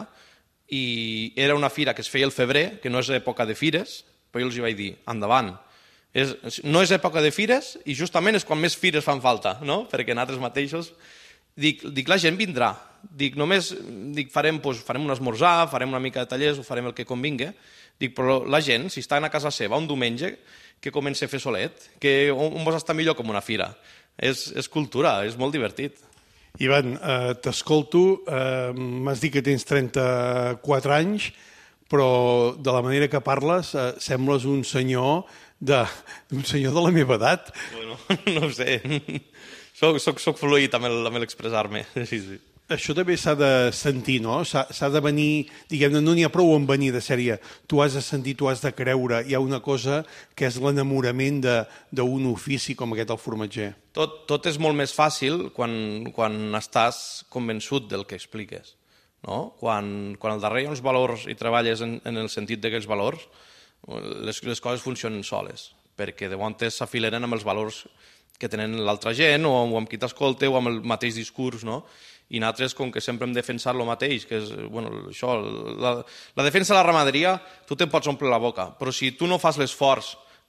i era una fira que es feia el febrer, que no és època de fires, però jo els hi vaig dir, endavant. És, no és època de fires i justament és quan més fires fan falta, no? Perquè nosaltres mateixos... Dic, dic, la gent vindrà. Dic, només dic, farem, doncs, farem un esmorzar, farem una mica de tallers, ho farem el que convingui. Dic, però la gent, si està a casa seva un diumenge, que comença a fer solet, que on vols estar millor com una fira. És, és cultura, és molt divertit. Ivan, eh, t'escolto, eh, m'has dit que tens trenta-quatre anys, però de la manera que parles eh, sembles un senyor de, un senyor de la meva edat. Bueno, no ho sé. Soc, soc, soc fluid amb l'expressar-me. Sí, sí. Això també s'ha de sentir, no? S'ha de venir, diguem-ne, no n'hi ha prou en venir de sèrie. Tu has de sentir, tu has de creure. Hi ha una cosa que és l'enamorament d'un ofici com aquest, el formatger. Tot, tot és molt més fàcil quan, quan estàs convençut del que expliques. No? Quan, quan al darrere hi ha uns valors i treballes en, en el sentit d'aquells valors, les, les coses funcionen soles, perquè de bontes s'afileren amb els valors que tenen l'altra gent o amb qui t'escolta o amb el mateix discurs, no? I nosaltres, com que sempre hem defensat el mateix, que és, bueno, això, la, la defensa de la ramaderia, tu te'n pots omplir la boca, però si tu no fas l'esforç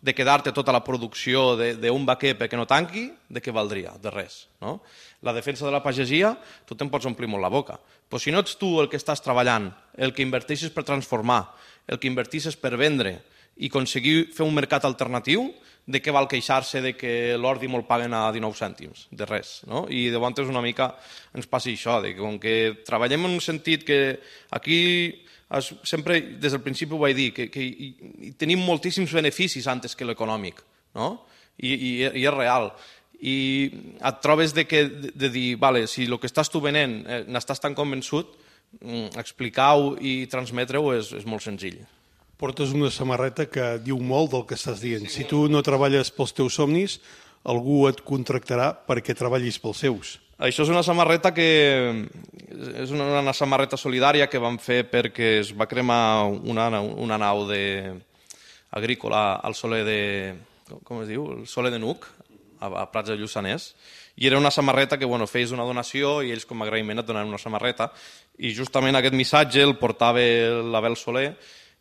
de quedar-te tota la producció d'un vaquer perquè no tanqui, de què valdria? De res. No? La defensa de la pagesia, tu te'n pots omplir molt la boca. Però si no ets tu el que estàs treballant, el que inverteixes per transformar, el que inverteixes per vendre i aconseguir fer un mercat alternatiu, de què val queixar-se de que l'ordi me'l paguen a dinou cèntims? De res. No? I de vegades una mica ens passi això, de que com que treballem en un sentit que aquí es, sempre des del principi ho vaig dir, que, que i, i tenim moltíssims beneficis antes que l'econòmic, no? I, i, i és real. I et trobes de, que, de, de dir, vale, si el que estàs tu venent eh, n'estàs tan convençut, explicar-ho i transmetre-ho és, és molt senzill. Portes una samarreta que diu molt del que estàs dient. Si tu no treballes pels teus somnis, algú et contractarà perquè treballis pels seus. Això és una samarreta que és una, una samarreta solidària que vam fer perquè es va cremar una, una nau de, agrícola al Soler de, com es diu? El Soler de Nuc, a, a Prats de Lluçanès, i era una samarreta que bueno, feies una donació i ells com a agraïment et donaven una samarreta, i justament aquest missatge el portava l'Abel Soler,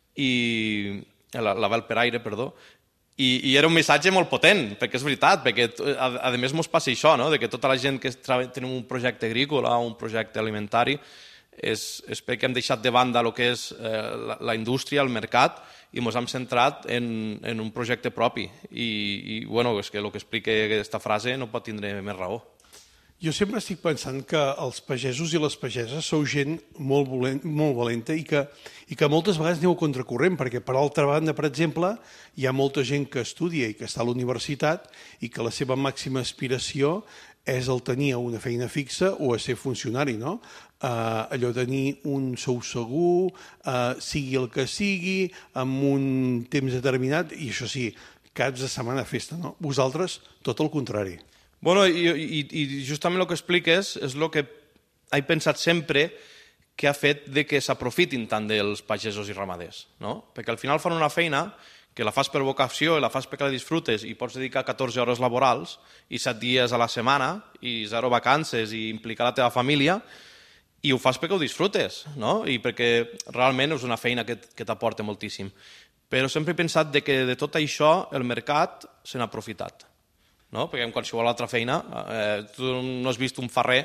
i l'Abel Peraire, perdó, I, i era un missatge molt potent, perquè és veritat, perquè a, a més mos passa això, no? De que tota la gent que tenim un projecte agrícola o un projecte alimentari és, és perquè hem deixat de banda el que és eh, la, la indústria, el mercat, i ens hem centrat en, en un projecte propi. I, i bueno, és que el que explica aquesta frase no pot tindre més raó. Jo sempre estic pensant que els pagesos i les pageses sou gent molt, volent, molt valenta i que, i que moltes vegades aneu a contracorrent, perquè per altra banda, per exemple, hi ha molta gent que estudia i que està a la universitat i que la seva màxima aspiració és el tenir una feina fixa o a ser funcionari, no? Uh, allò de tenir un sou segur, uh, sigui el que sigui, amb un temps determinat, i això sí, caps de setmana festa, no? Vosaltres, tot el contrari. Bueno, i, i, i justament el que expliques és el que he pensat sempre que ha fet de que s'aprofitin tant dels pagesos i ramaders, no? Perquè al final fan una feina que la fas per vocació i la fas perquè la disfrutes i pots dedicar catorze hores laborals i set dies a la setmana i zero vacances i implicar la teva família i ho fas perquè ho disfrutes, no? I perquè realment és una feina que, que t'aporta moltíssim. Però sempre he pensat de que de tot això el mercat se n'ha aprofitat. No? Perquè en qualsevol altra feina eh, tu no has vist un ferrer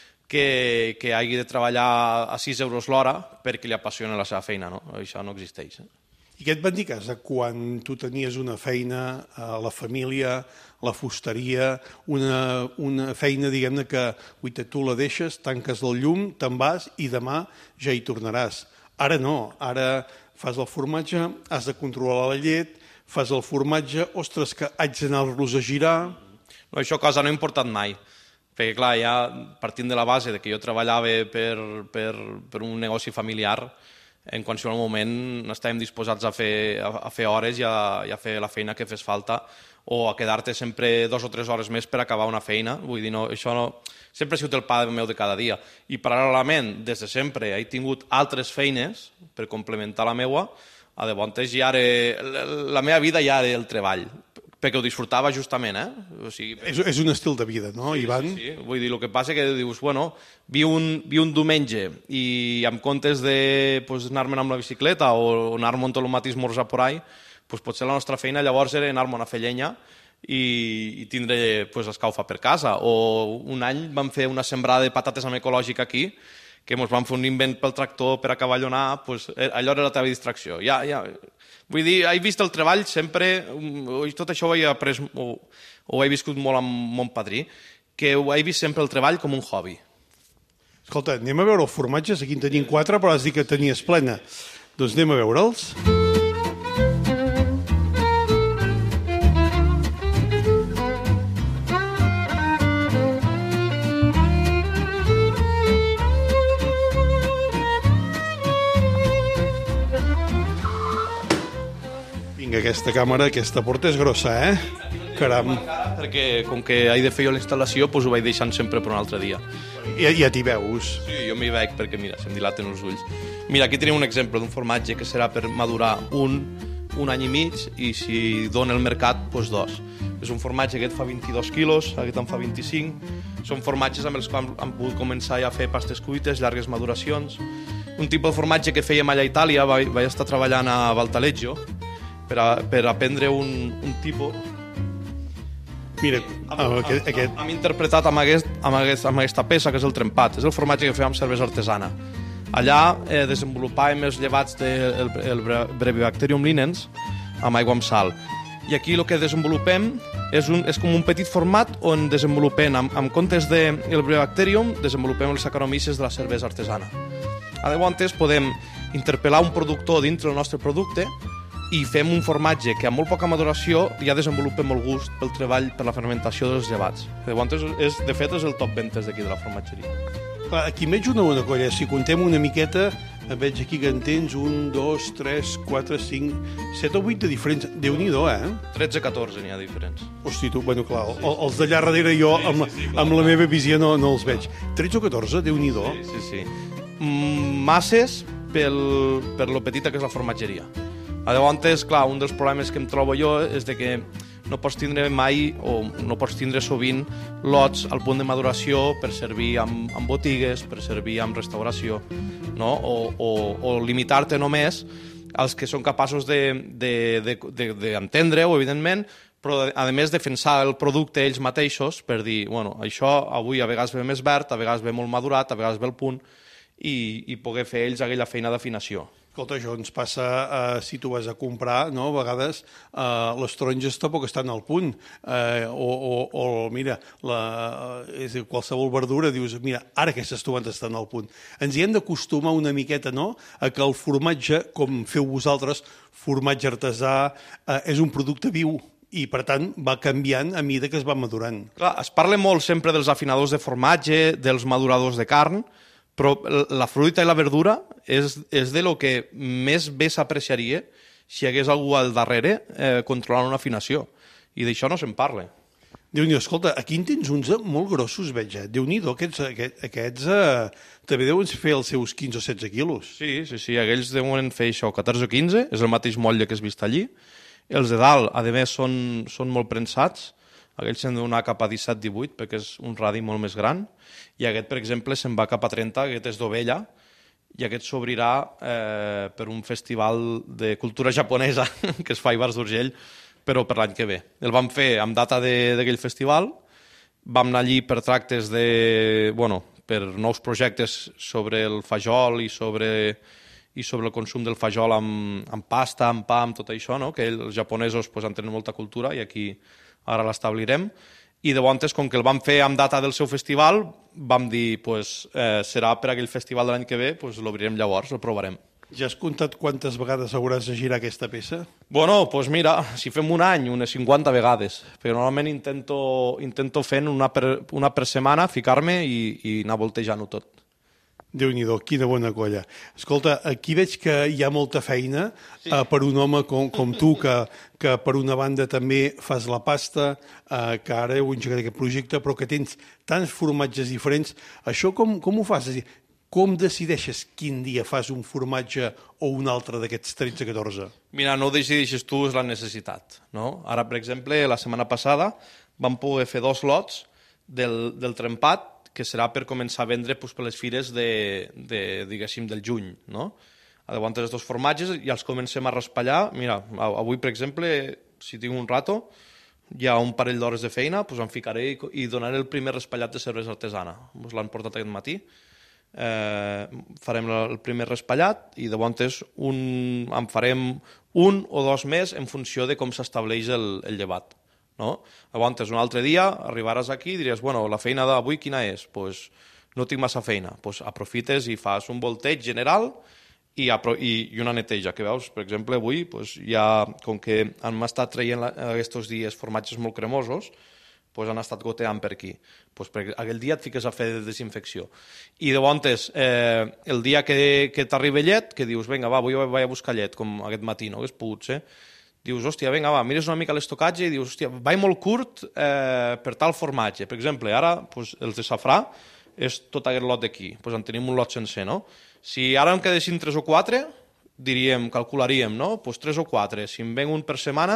que, que hagi de treballar a sis euros l'hora perquè li apassiona la seva feina, no? Això no existeix. Eh? I què et van dir a casa quan tu tenies una feina a la família, la fusteria, una, una feina, diguem-ne, que uita, tu la deixes, tanques el llum, te'n vas i demà ja hi tornaràs. Ara no, ara fas el formatge, has de controlar la llet, fas el formatge, ostres, que haig d'anar-los a girar... No, això cosa no ha importat mai, perquè clar, ja partint de la base de que jo treballava per, per, per un negoci familiar, en qualsevol moment estàvem disposats a fer, a fer hores i a, i a fer la feina que fes falta, o a quedar-te sempre dos o tres hores més per acabar una feina. Vull dir, no, això no... sempre ha sigut el pa meu de cada dia. I paral·lelament, des de sempre, he tingut altres feines per complementar la meua. A de bontes ja era... la meva vida ja era el treball, perquè ho disfrutava justament, eh? O sigui, és, és un estil de vida, no, sí, Ivan? Sí, sí, vull dir, el que passa que dius, bueno, vi un, vi un diumenge i en comptes de pues, anar-me'n amb la bicicleta o anar-me tot el matí a esmorzar por ahí, pues, potser la nostra feina llavors era anar-me a fer llenya i, i tindre pues, escaufa per casa. O un any vam fer una sembrada de patates amb ecològica aquí, que ens vam fer un invent pel tractor per acaballonar, pues, allò era la teva distracció. Ja, ja. Vull dir, he vist el treball sempre, tot això ho he après, ho, ho he viscut molt amb mon padrí, que ho he vist sempre el treball com un hobby. Escolta, anem a veure els formatges, aquí en tenim quatre, però has dit que tenies plena. Doncs anem a veure'ls. Aquesta càmera, aquesta porta és grossa, eh? Caram. Perquè com que he de fer jo la instal·lació, doncs ho vaig deixant sempre per un altre dia. Ja, ja t'hi veus. Sí, jo m'hi veig perquè, mira, se'm dilaten els ulls. Mira, aquí tenim un exemple d'un formatge que serà per madurar un, un any i mig i si dona el mercat, doncs dos. És un formatge que et fa vint-i-dos quilos, aquest en fa vint-i-cinc. Són formatges amb els quals hem pogut començar ja a fer pastes cuites, llargues maduracions. Un tipus de formatge que fèiem allà a Itàlia, vaig, vaig estar treballant a Valtaleggio, per, a, per aprendre un, un tipus. Mira, aquest... aquest... Hem interpretat amb, aquest, amb, aquest, amb aquesta peça, que és el trempat. És el formatge que fem amb cervesa artesana. Allà eh, desenvolupàvem els llevats del el Brevibacterium linens amb aigua amb sal. I aquí el que desenvolupem és, un, és com un petit format on desenvolupem, en, en comptes del de Brevibacterium, desenvolupem els Saccharomyces de la cervesa artesana. A llavors podem interpel·lar un productor dintre del nostre producte i fem un formatge que amb molt poca maduració ja desenvolupa molt gust pel treball, per la fermentació dels llevats. Llavors, és, de fet, és el top ventes d'aquí de la formatgeria. Clar, aquí em veig una bona colla. Si contem una miqueta, em veig aquí que en tens un, dos, tres, quatre, cinc, set o vuit de diferents. Déu-n'hi-do, eh? tretze catorze n'hi ha diferents. Hosti, tu, bueno, clar, sí, sí. Els d'allà darrere jo, sí, amb, sí, sí, amb la meva visió, no, no els veig. tretze o catorze, Déu-n'hi-do. Sí, sí, sí. Mm, masses pel, per lo petita que és la formatgeria. Llavors, clar, un dels problemes que em trobo jo és de que no pots tindre mai o no pots tindre sovint lots al punt de maduració per servir amb, amb botigues, per servir amb restauració, no? o, o, o limitar-te només als que són capaços d'entendre-ho, evidentment, però a més defensar el producte ells mateixos per dir, bueno, això avui a vegades ve més verd, a vegades ve molt madurat, a vegades ve el punt, i, i poder fer ells aquella feina d'afinació. Escolta, això ens passa eh, si tu vas a comprar, no? A vegades eh, les taronges tampoc estan al punt. Eh, o, o, o, mira, la, és qualsevol verdura, dius, mira, ara aquestes tomates estan al punt. Ens hi hem d'acostumar una miqueta, no?, a que el formatge, com feu vosaltres, formatge artesà, eh, és un producte viu i, per tant, va canviant a mesura que es va madurant. Clar, es parla molt sempre dels afinadors de formatge, dels maduradors de carn, però la fruita i la verdura és, és de lo que més bé s'apreciaria si hi hagués algú al darrere eh, controlant una afinació. I d'això no se'n parla. Déu-n'hi-do, escolta, aquí en tens uns molt grossos, veig, eh? Déu-n'hi-do, aquests, aquests, aquests eh, també deuen fer els seus quinze o setze quilos. Sí, sí, sí, aquells deuen fer això, catorze o quinze, és el mateix motlle que has vist allí. Els de dalt, a més, són, són molt prensats, aquells s'han de donar cap a disset divuit perquè és un radi molt més gran, i aquest, per exemple, se'n va cap a trenta, aquest és d'ovella, i aquest s'obrirà eh, per un festival de cultura japonesa que es fa a Ivars d'Urgell, però per l'any que ve. El vam fer amb data d'aquell festival, vam anar allí per tractes de, bueno, per nous projectes sobre el fajol i sobre, i sobre el consum del fajol amb, amb pasta, amb pa, amb tot això, no? Que els japonesos pues, en tenen molta cultura i aquí ara l'establirem. I de bontes, com que el vam fer amb data del seu festival, vam dir, pues, eh, serà per aquell festival de l'any que ve, pues, l'obrirem llavors, el provarem. Ja has comptat quantes vegades hauràs de girar aquesta peça? Bueno, pues mira, si fem un any, unes cinquanta vegades, però normalment intento, intento fent una per, una per setmana, ficar-me i, i anar voltejant-ho tot. Déu-n'hi-do, quina bona colla. Escolta, aquí veig que hi ha molta feina sí. eh, per un home com, com tu, que, que per una banda també fas la pasta, eh, que ara heu engegat aquest projecte, però que tens tants formatges diferents. Això com, com ho fas? És a dir, com decideixes quin dia fas un formatge o un altre d'aquests tretze catorze? Mira, no ho decideixes tu, és la necessitat. No? Ara, per exemple, la setmana passada vam poder fer dos lots del, del trempat, que serà per començar a vendre pues, per les fires de, de, diguéssim, del juny, no? Llavors, els dos formatges ja els comencem a raspallar. Mira, avui, per exemple, si tinc un rato, hi ha un parell d'hores de feina, doncs em ficaré i, i donaré el primer raspallat de cervesa artesana. Ens l'han portat aquest matí. Eh, farem el primer raspallat i llavors un, en farem un o dos més en funció de com s'estableix el, el llevat. No? Llavors, un altre dia, arribaràs aquí i diries, bueno, la feina d'avui quina és? Pues, no tinc massa feina. Pues, aprofites i fas un volteig general i, i, i una neteja, que veus, per exemple, avui, pues, ja, com que hem estat traient aquests dies formatges molt cremosos, pues, han estat goteant per aquí. Pues, per aquell dia et fiques a fer de desinfecció. I llavors, eh, el dia que, que t'arriba llet, que dius, vinga, va, avui vaig a buscar llet, com aquest matí, no? Que és potser, dius, hòstia, vinga, va, mires una mica l'estocatge i dius, hòstia, vaig molt curt eh, per tal formatge. Per exemple, ara, pues, els de safrà és tot aquest lot d'aquí. Pues, en tenim un lot sencer, no? Si ara em quedessin tres o quatre, diríem, calcularíem, no? Pues tres o quatre. Si em ven un per setmana,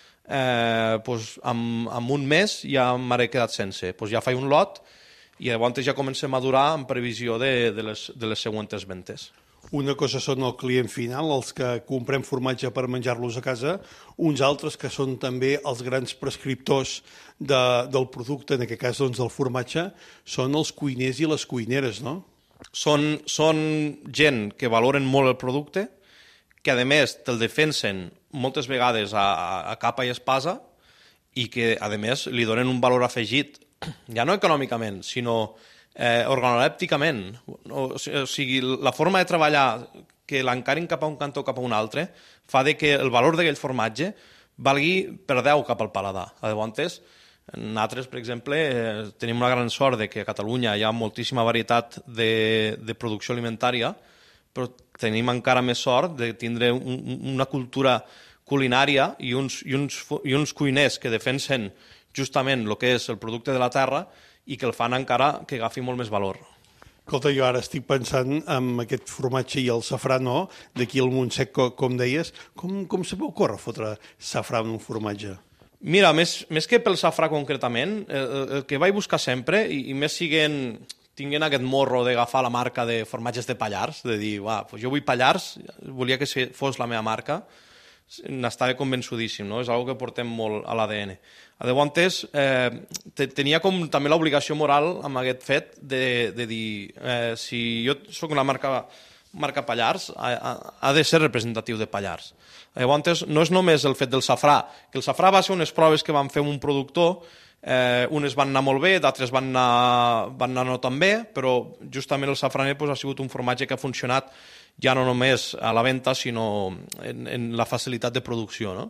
eh, pues, amb, amb un mes ja m'haré quedat sense. Pues ja faig un lot i llavors ja comencem a durar en previsió de, de, les, de les següents ventes. Una cosa són el client final, els que comprem formatge per menjar-los a casa, uns altres que són també els grans prescriptors de, del producte, en aquest cas doncs, del formatge, són els cuiners i les cuineres, no? Són, són gent que valoren molt el producte, que a més te'l defensen moltes vegades a, a capa i espasa i que a més li donen un valor afegit, ja no econòmicament, sinó Eh, organolèpticament, o, o sigui, la forma de treballar que l'encarin cap a un cantó o cap a un altre fa de que el valor d'aquell formatge valgui per deu cap al paladar. Llavors, nosaltres, per exemple, eh, tenim una gran sort de que a Catalunya hi ha moltíssima varietat de, de producció alimentària, però tenim encara més sort de tindre un, una cultura culinària i uns, i, uns, i uns cuiners que defensen justament el que és el producte de la terra i que el fan encara que agafi molt més valor. Escolta, jo ara estic pensant en aquest formatge i el safrà, no? D'aquí al Montsec, com, com deies, com, com se pot córrer fotre safrà en un formatge? Mira, més, més que pel safrà concretament, el, el que vaig buscar sempre, i, i més siguent, tinguent aquest morro d'agafar la marca de formatges de Pallars, de dir, va, pues jo vull Pallars, volia que fos la meva marca, n'estava convençudíssim, no? És una que portem molt a l'A D N. Llavors, eh, tenia com també l'obligació moral amb aquest fet de, de dir, eh, si jo soc una marca, marca Pallars, ha, ha de ser representatiu de Pallars. Llavors, no és només el fet del safrà, que el safrà va ser unes proves que vam fer amb un productor, eh, unes van anar molt bé, d'altres van anar, van anar no tan bé, però justament el safraner pues, ha sigut un formatge que ha funcionat ja no només a la venda, sinó en, en la facilitat de producció, no?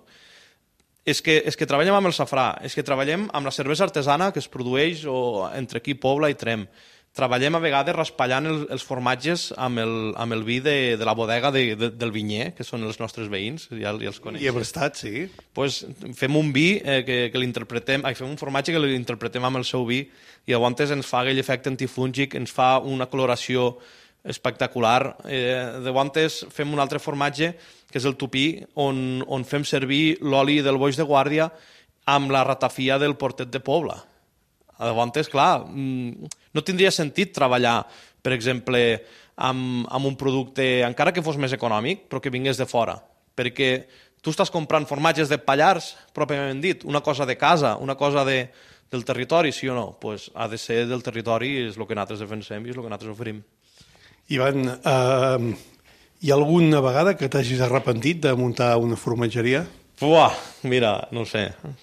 És que, és que treballem amb el safrà, és que treballem amb la cervesa artesana que es produeix o entre aquí Pobla i Trem. Treballem a vegades raspallant el, els formatges amb el, amb el vi de, de la bodega de, de, del vinyer, que són els nostres veïns, ja, ja els coneixem. I a Brestat, sí. Pues, fem un vi eh, que, que l'interpretem, ai, fem un formatge que l'interpretem amb el seu vi i llavors ens fa aquell efecte antifúngic, ens fa una coloració espectacular. Eh, de Guantes fem un altre formatge, que és el tupí, on, on fem servir l'oli del boix de guàrdia amb la ratafia del portet de Pobla. A Guantes, clar, no tindria sentit treballar, per exemple, amb, amb un producte, encara que fos més econòmic, però que vingués de fora. Perquè tu estàs comprant formatges de Pallars, pròpiament dit, una cosa de casa, una cosa de, del territori, sí o no? Pues ha de ser del territori, és el que nosaltres defensem i és el que nosaltres oferim. Ivan, eh, hi ha alguna vegada que t'hagis arrepentit de muntar una formatgeria? Uah, mira, no ho sé.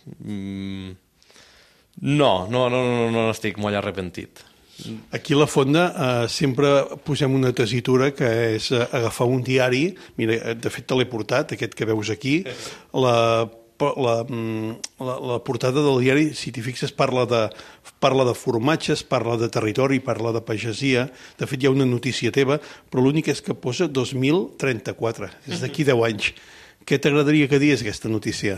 Mm, no, no, no, no, no estic molt arrepentit. Aquí a la Fonda eh, sempre posem una tessitura que és eh, agafar un diari, mira, de fet te l'he portat, aquest que veus aquí, la... La, la, la portada del diari, si t'hi fixes, parla de, parla de formatges, parla de territori, parla de pagesia. De fet, hi ha una notícia teva, però l'únic és que posa dos mil trenta-quatre, és d'aquí deu anys. Què t'agradaria que digués aquesta notícia?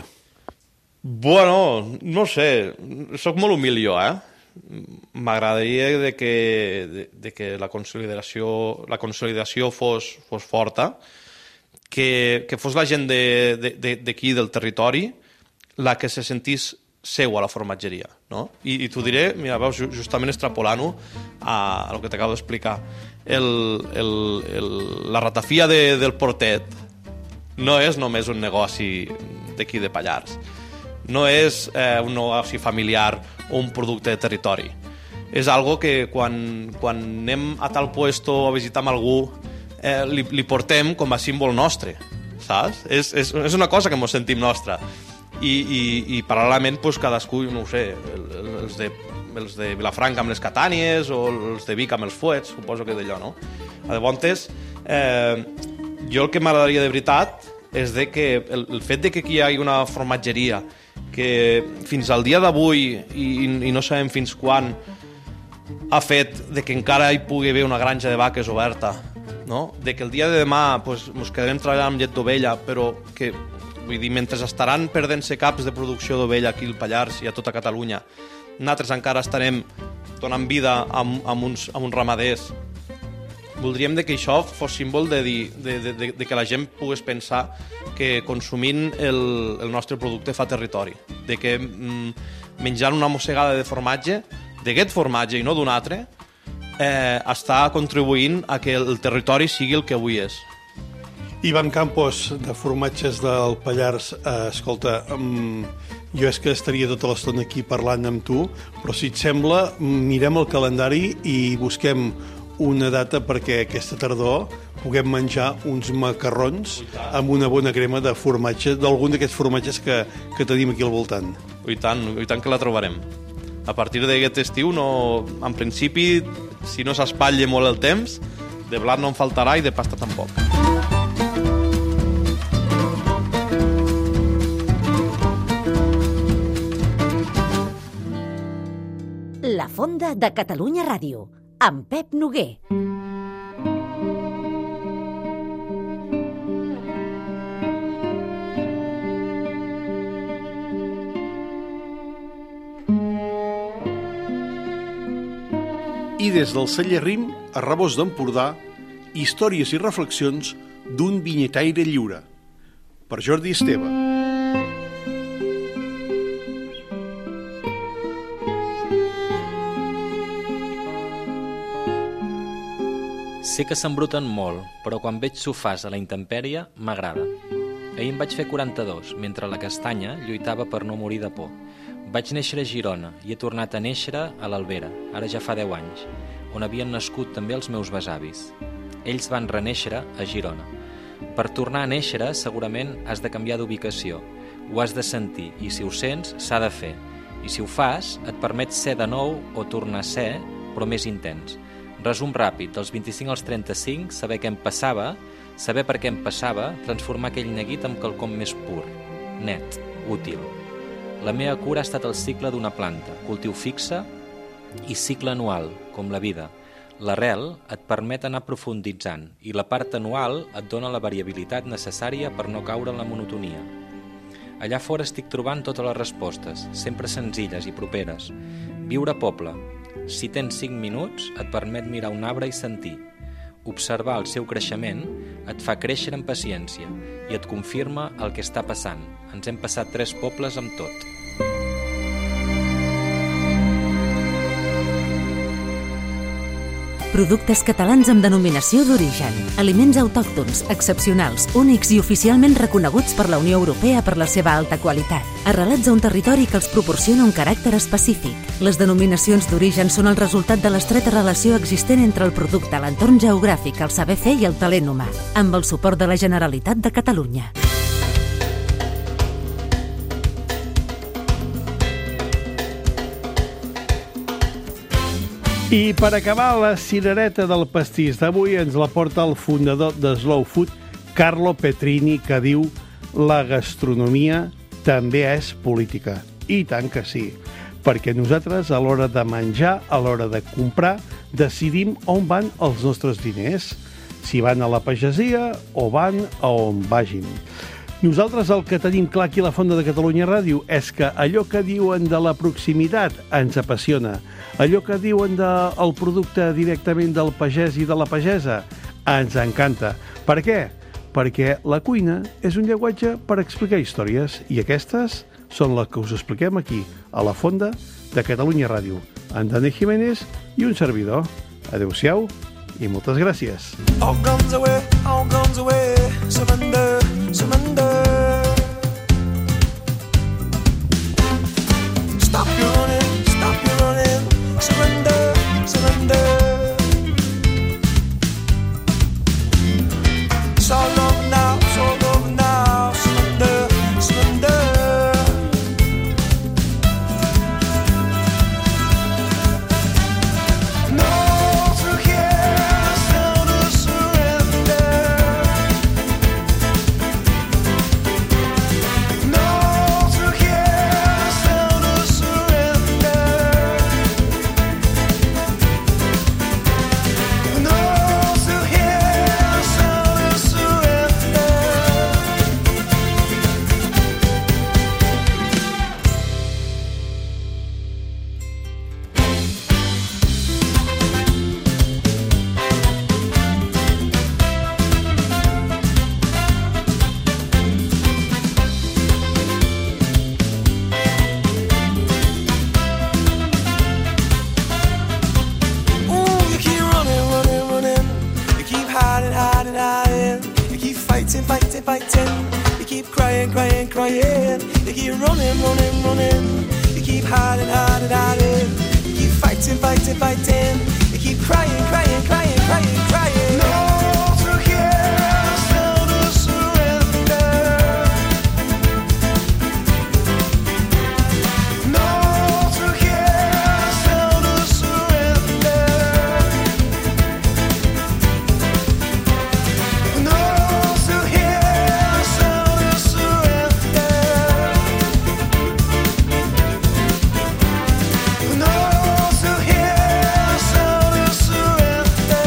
Bueno, no sé, soc molt humil jo, eh? M'agradaria de que, de, de que la consolidació, la consolidació fos, fos forta, que, que fos la gent d'aquí, de, de, del territori, la que se sentís seu a la formatgeria, no? I, i t'ho diré, mira, veus, justament extrapolant-ho a, a el que t'acabo d'explicar. El, el, el, la ratafia de, del portet no és només un negoci d'aquí de Pallars, no és eh, un negoci familiar o un producte de territori. És algo que quan, quan anem a tal puesto a visitar amb algú, Eh, li, li portem com a símbol nostre, saps? És, és, és una cosa que ens sentim nostra. I, i, i paral·lelament, doncs, cadascú, no ho sé, els de, els de Vilafranca amb les Catànies o els de Vic amb els fuets, suposo que d'allò, no? Llavors, eh, jo el que m'agradaria de veritat és de que el, el fet de que aquí hi hagi una formatgeria que fins al dia d'avui i, i no sabem fins quan ha fet de que encara hi pugui haver una granja de vaques oberta, no? De que el dia de demà pues, ens quedarem treballant amb llet d'ovella, però que, vull dir, mentre estaran perdent-se caps de producció d'ovella aquí al Pallars i a tota Catalunya, nosaltres encara estarem donant vida amb, amb, uns, amb uns ramaders. Voldríem de que això fos símbol de, dir, de, de, de, de que la gent pogués pensar que consumint el, el nostre producte fa territori, de que mm, menjant una mossegada de formatge, d'aquest formatge i no d'un altre, eh, està contribuint a que el territori sigui el que avui és. Ivan Campos, de Formatges del Pallars, eh, escolta, um, jo és que estaria tota l'estona aquí parlant amb tu, però si et sembla, mirem el calendari i busquem una data perquè aquesta tardor puguem menjar uns macarrons amb una bona crema de formatge, d'algun d'aquests formatges que, que tenim aquí al voltant. I tant, i tant que la trobarem. A partir d'aquest estiu, no, en principi, si no s'espatlla molt el temps, de blat no en faltarà i de pasta tampoc. La Fonda de Catalunya Ràdio, amb Pep Noguer. I des del celler Rim, a Rabós d'Empordà, històries i reflexions d'un vinyetaire lliure. Per Jordi Esteve. Sé que s'embruten molt, però quan veig sofàs a la intempèrie, m'agrada. Ahir em vaig fer quaranta-dos, mentre la castanya lluitava per no morir de por. Vaig néixer a Girona i he tornat a néixer a l'Albera, ara ja fa deu anys, on havien nascut també els meus besavis. Ells van renéixer a Girona. Per tornar a néixer, segurament has de canviar d'ubicació. Ho has de sentir, i si ho sents, s'ha de fer. I si ho fas, et permet ser de nou o tornar a ser, però més intens. Resum ràpid, dels vint-i-cinc als trenta-cinc, saber què em passava, saber per què em passava, transformar aquell neguit en quelcom més pur, net, útil. La meva cura ha estat el cicle d'una planta, cultiu fixe i cicle anual, com la vida. L'arrel et permet anar profunditzant i la part anual et dona la variabilitat necessària per no caure en la monotonia. Allà fora estic trobant totes les respostes, sempre senzilles i properes. Viure a poble. Si tens cinc minuts, et permet mirar un arbre i sentir. Observar el seu creixement et fa créixer en paciència i et confirma el que està passant. Ens hem passat tres pobles amb tot. Productes catalans amb denominació d'origen. Aliments autòctons, excepcionals, únics i oficialment reconeguts per la Unió Europea per la seva alta qualitat. Arrelats a un territori que els proporciona un caràcter específic. Les denominacions d'origen són el resultat de l'estreta relació existent entre el producte, l'entorn geogràfic, el saber fer i el talent humà, amb el suport de la Generalitat de Catalunya. I per acabar, la cirereta del pastís d'avui ens la porta el fundador de Slow Food, Carlo Petrini, que diu: la gastronomia també és política. I tant que sí, perquè nosaltres a l'hora de menjar, a l'hora de comprar, decidim on van els nostres diners, si van a la pagesia o van a on vagin. Nosaltres el que tenim clar aquí a la Fonda de Catalunya Ràdio és que allò que diuen de la proximitat ens apassiona. Allò que diuen del producte directament del pagès i de la pagesa ens encanta. Per què? Perquè la cuina és un llenguatge per explicar històries i aquestes són les que us expliquem aquí, a la Fonda de Catalunya Ràdio. En Dani Jiménez i un servidor. Adéu-siau i moltes gràcies. All guns away, all guns away, surrender, surrender. Stop your running, stop your running, surrender, surrender. It's all over now, it's all over now, surrender, surrender. No, through here, still to surrender. keep running, running, running. You keep hiding, hiding, hiding. You keep fighting, fighting, fighting. You keep crying, crying, crying, crying, crying. No, through here, still to surrender. No, through here, still to surrender. No, through here, still to surrender. No, through here, still to surrender.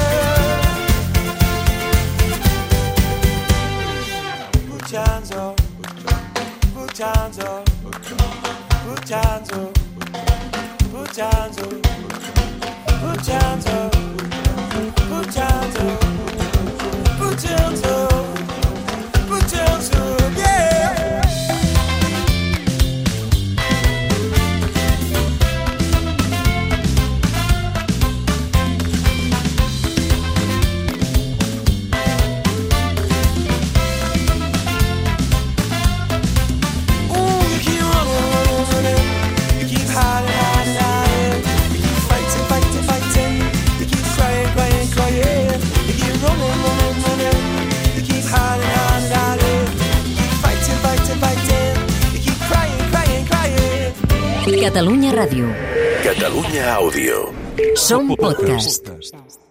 Put your hands up, put your hands up, put your hands up, put your hands up, put your hands up, put your hands up, put your hands up, put your hands up, yeah. Ooh, you keep running, running, running. You keep hiding, hiding, hiding. You keep fighting, fighting, fighting. You keep crying, crying, crying. You keep running, running, running. You keep hiding, hiding, hiding. You keep fighting, fighting, fighting. You keep crying, crying, crying. Catalunya Ràdio. Catalunya Àudio. Som podcast.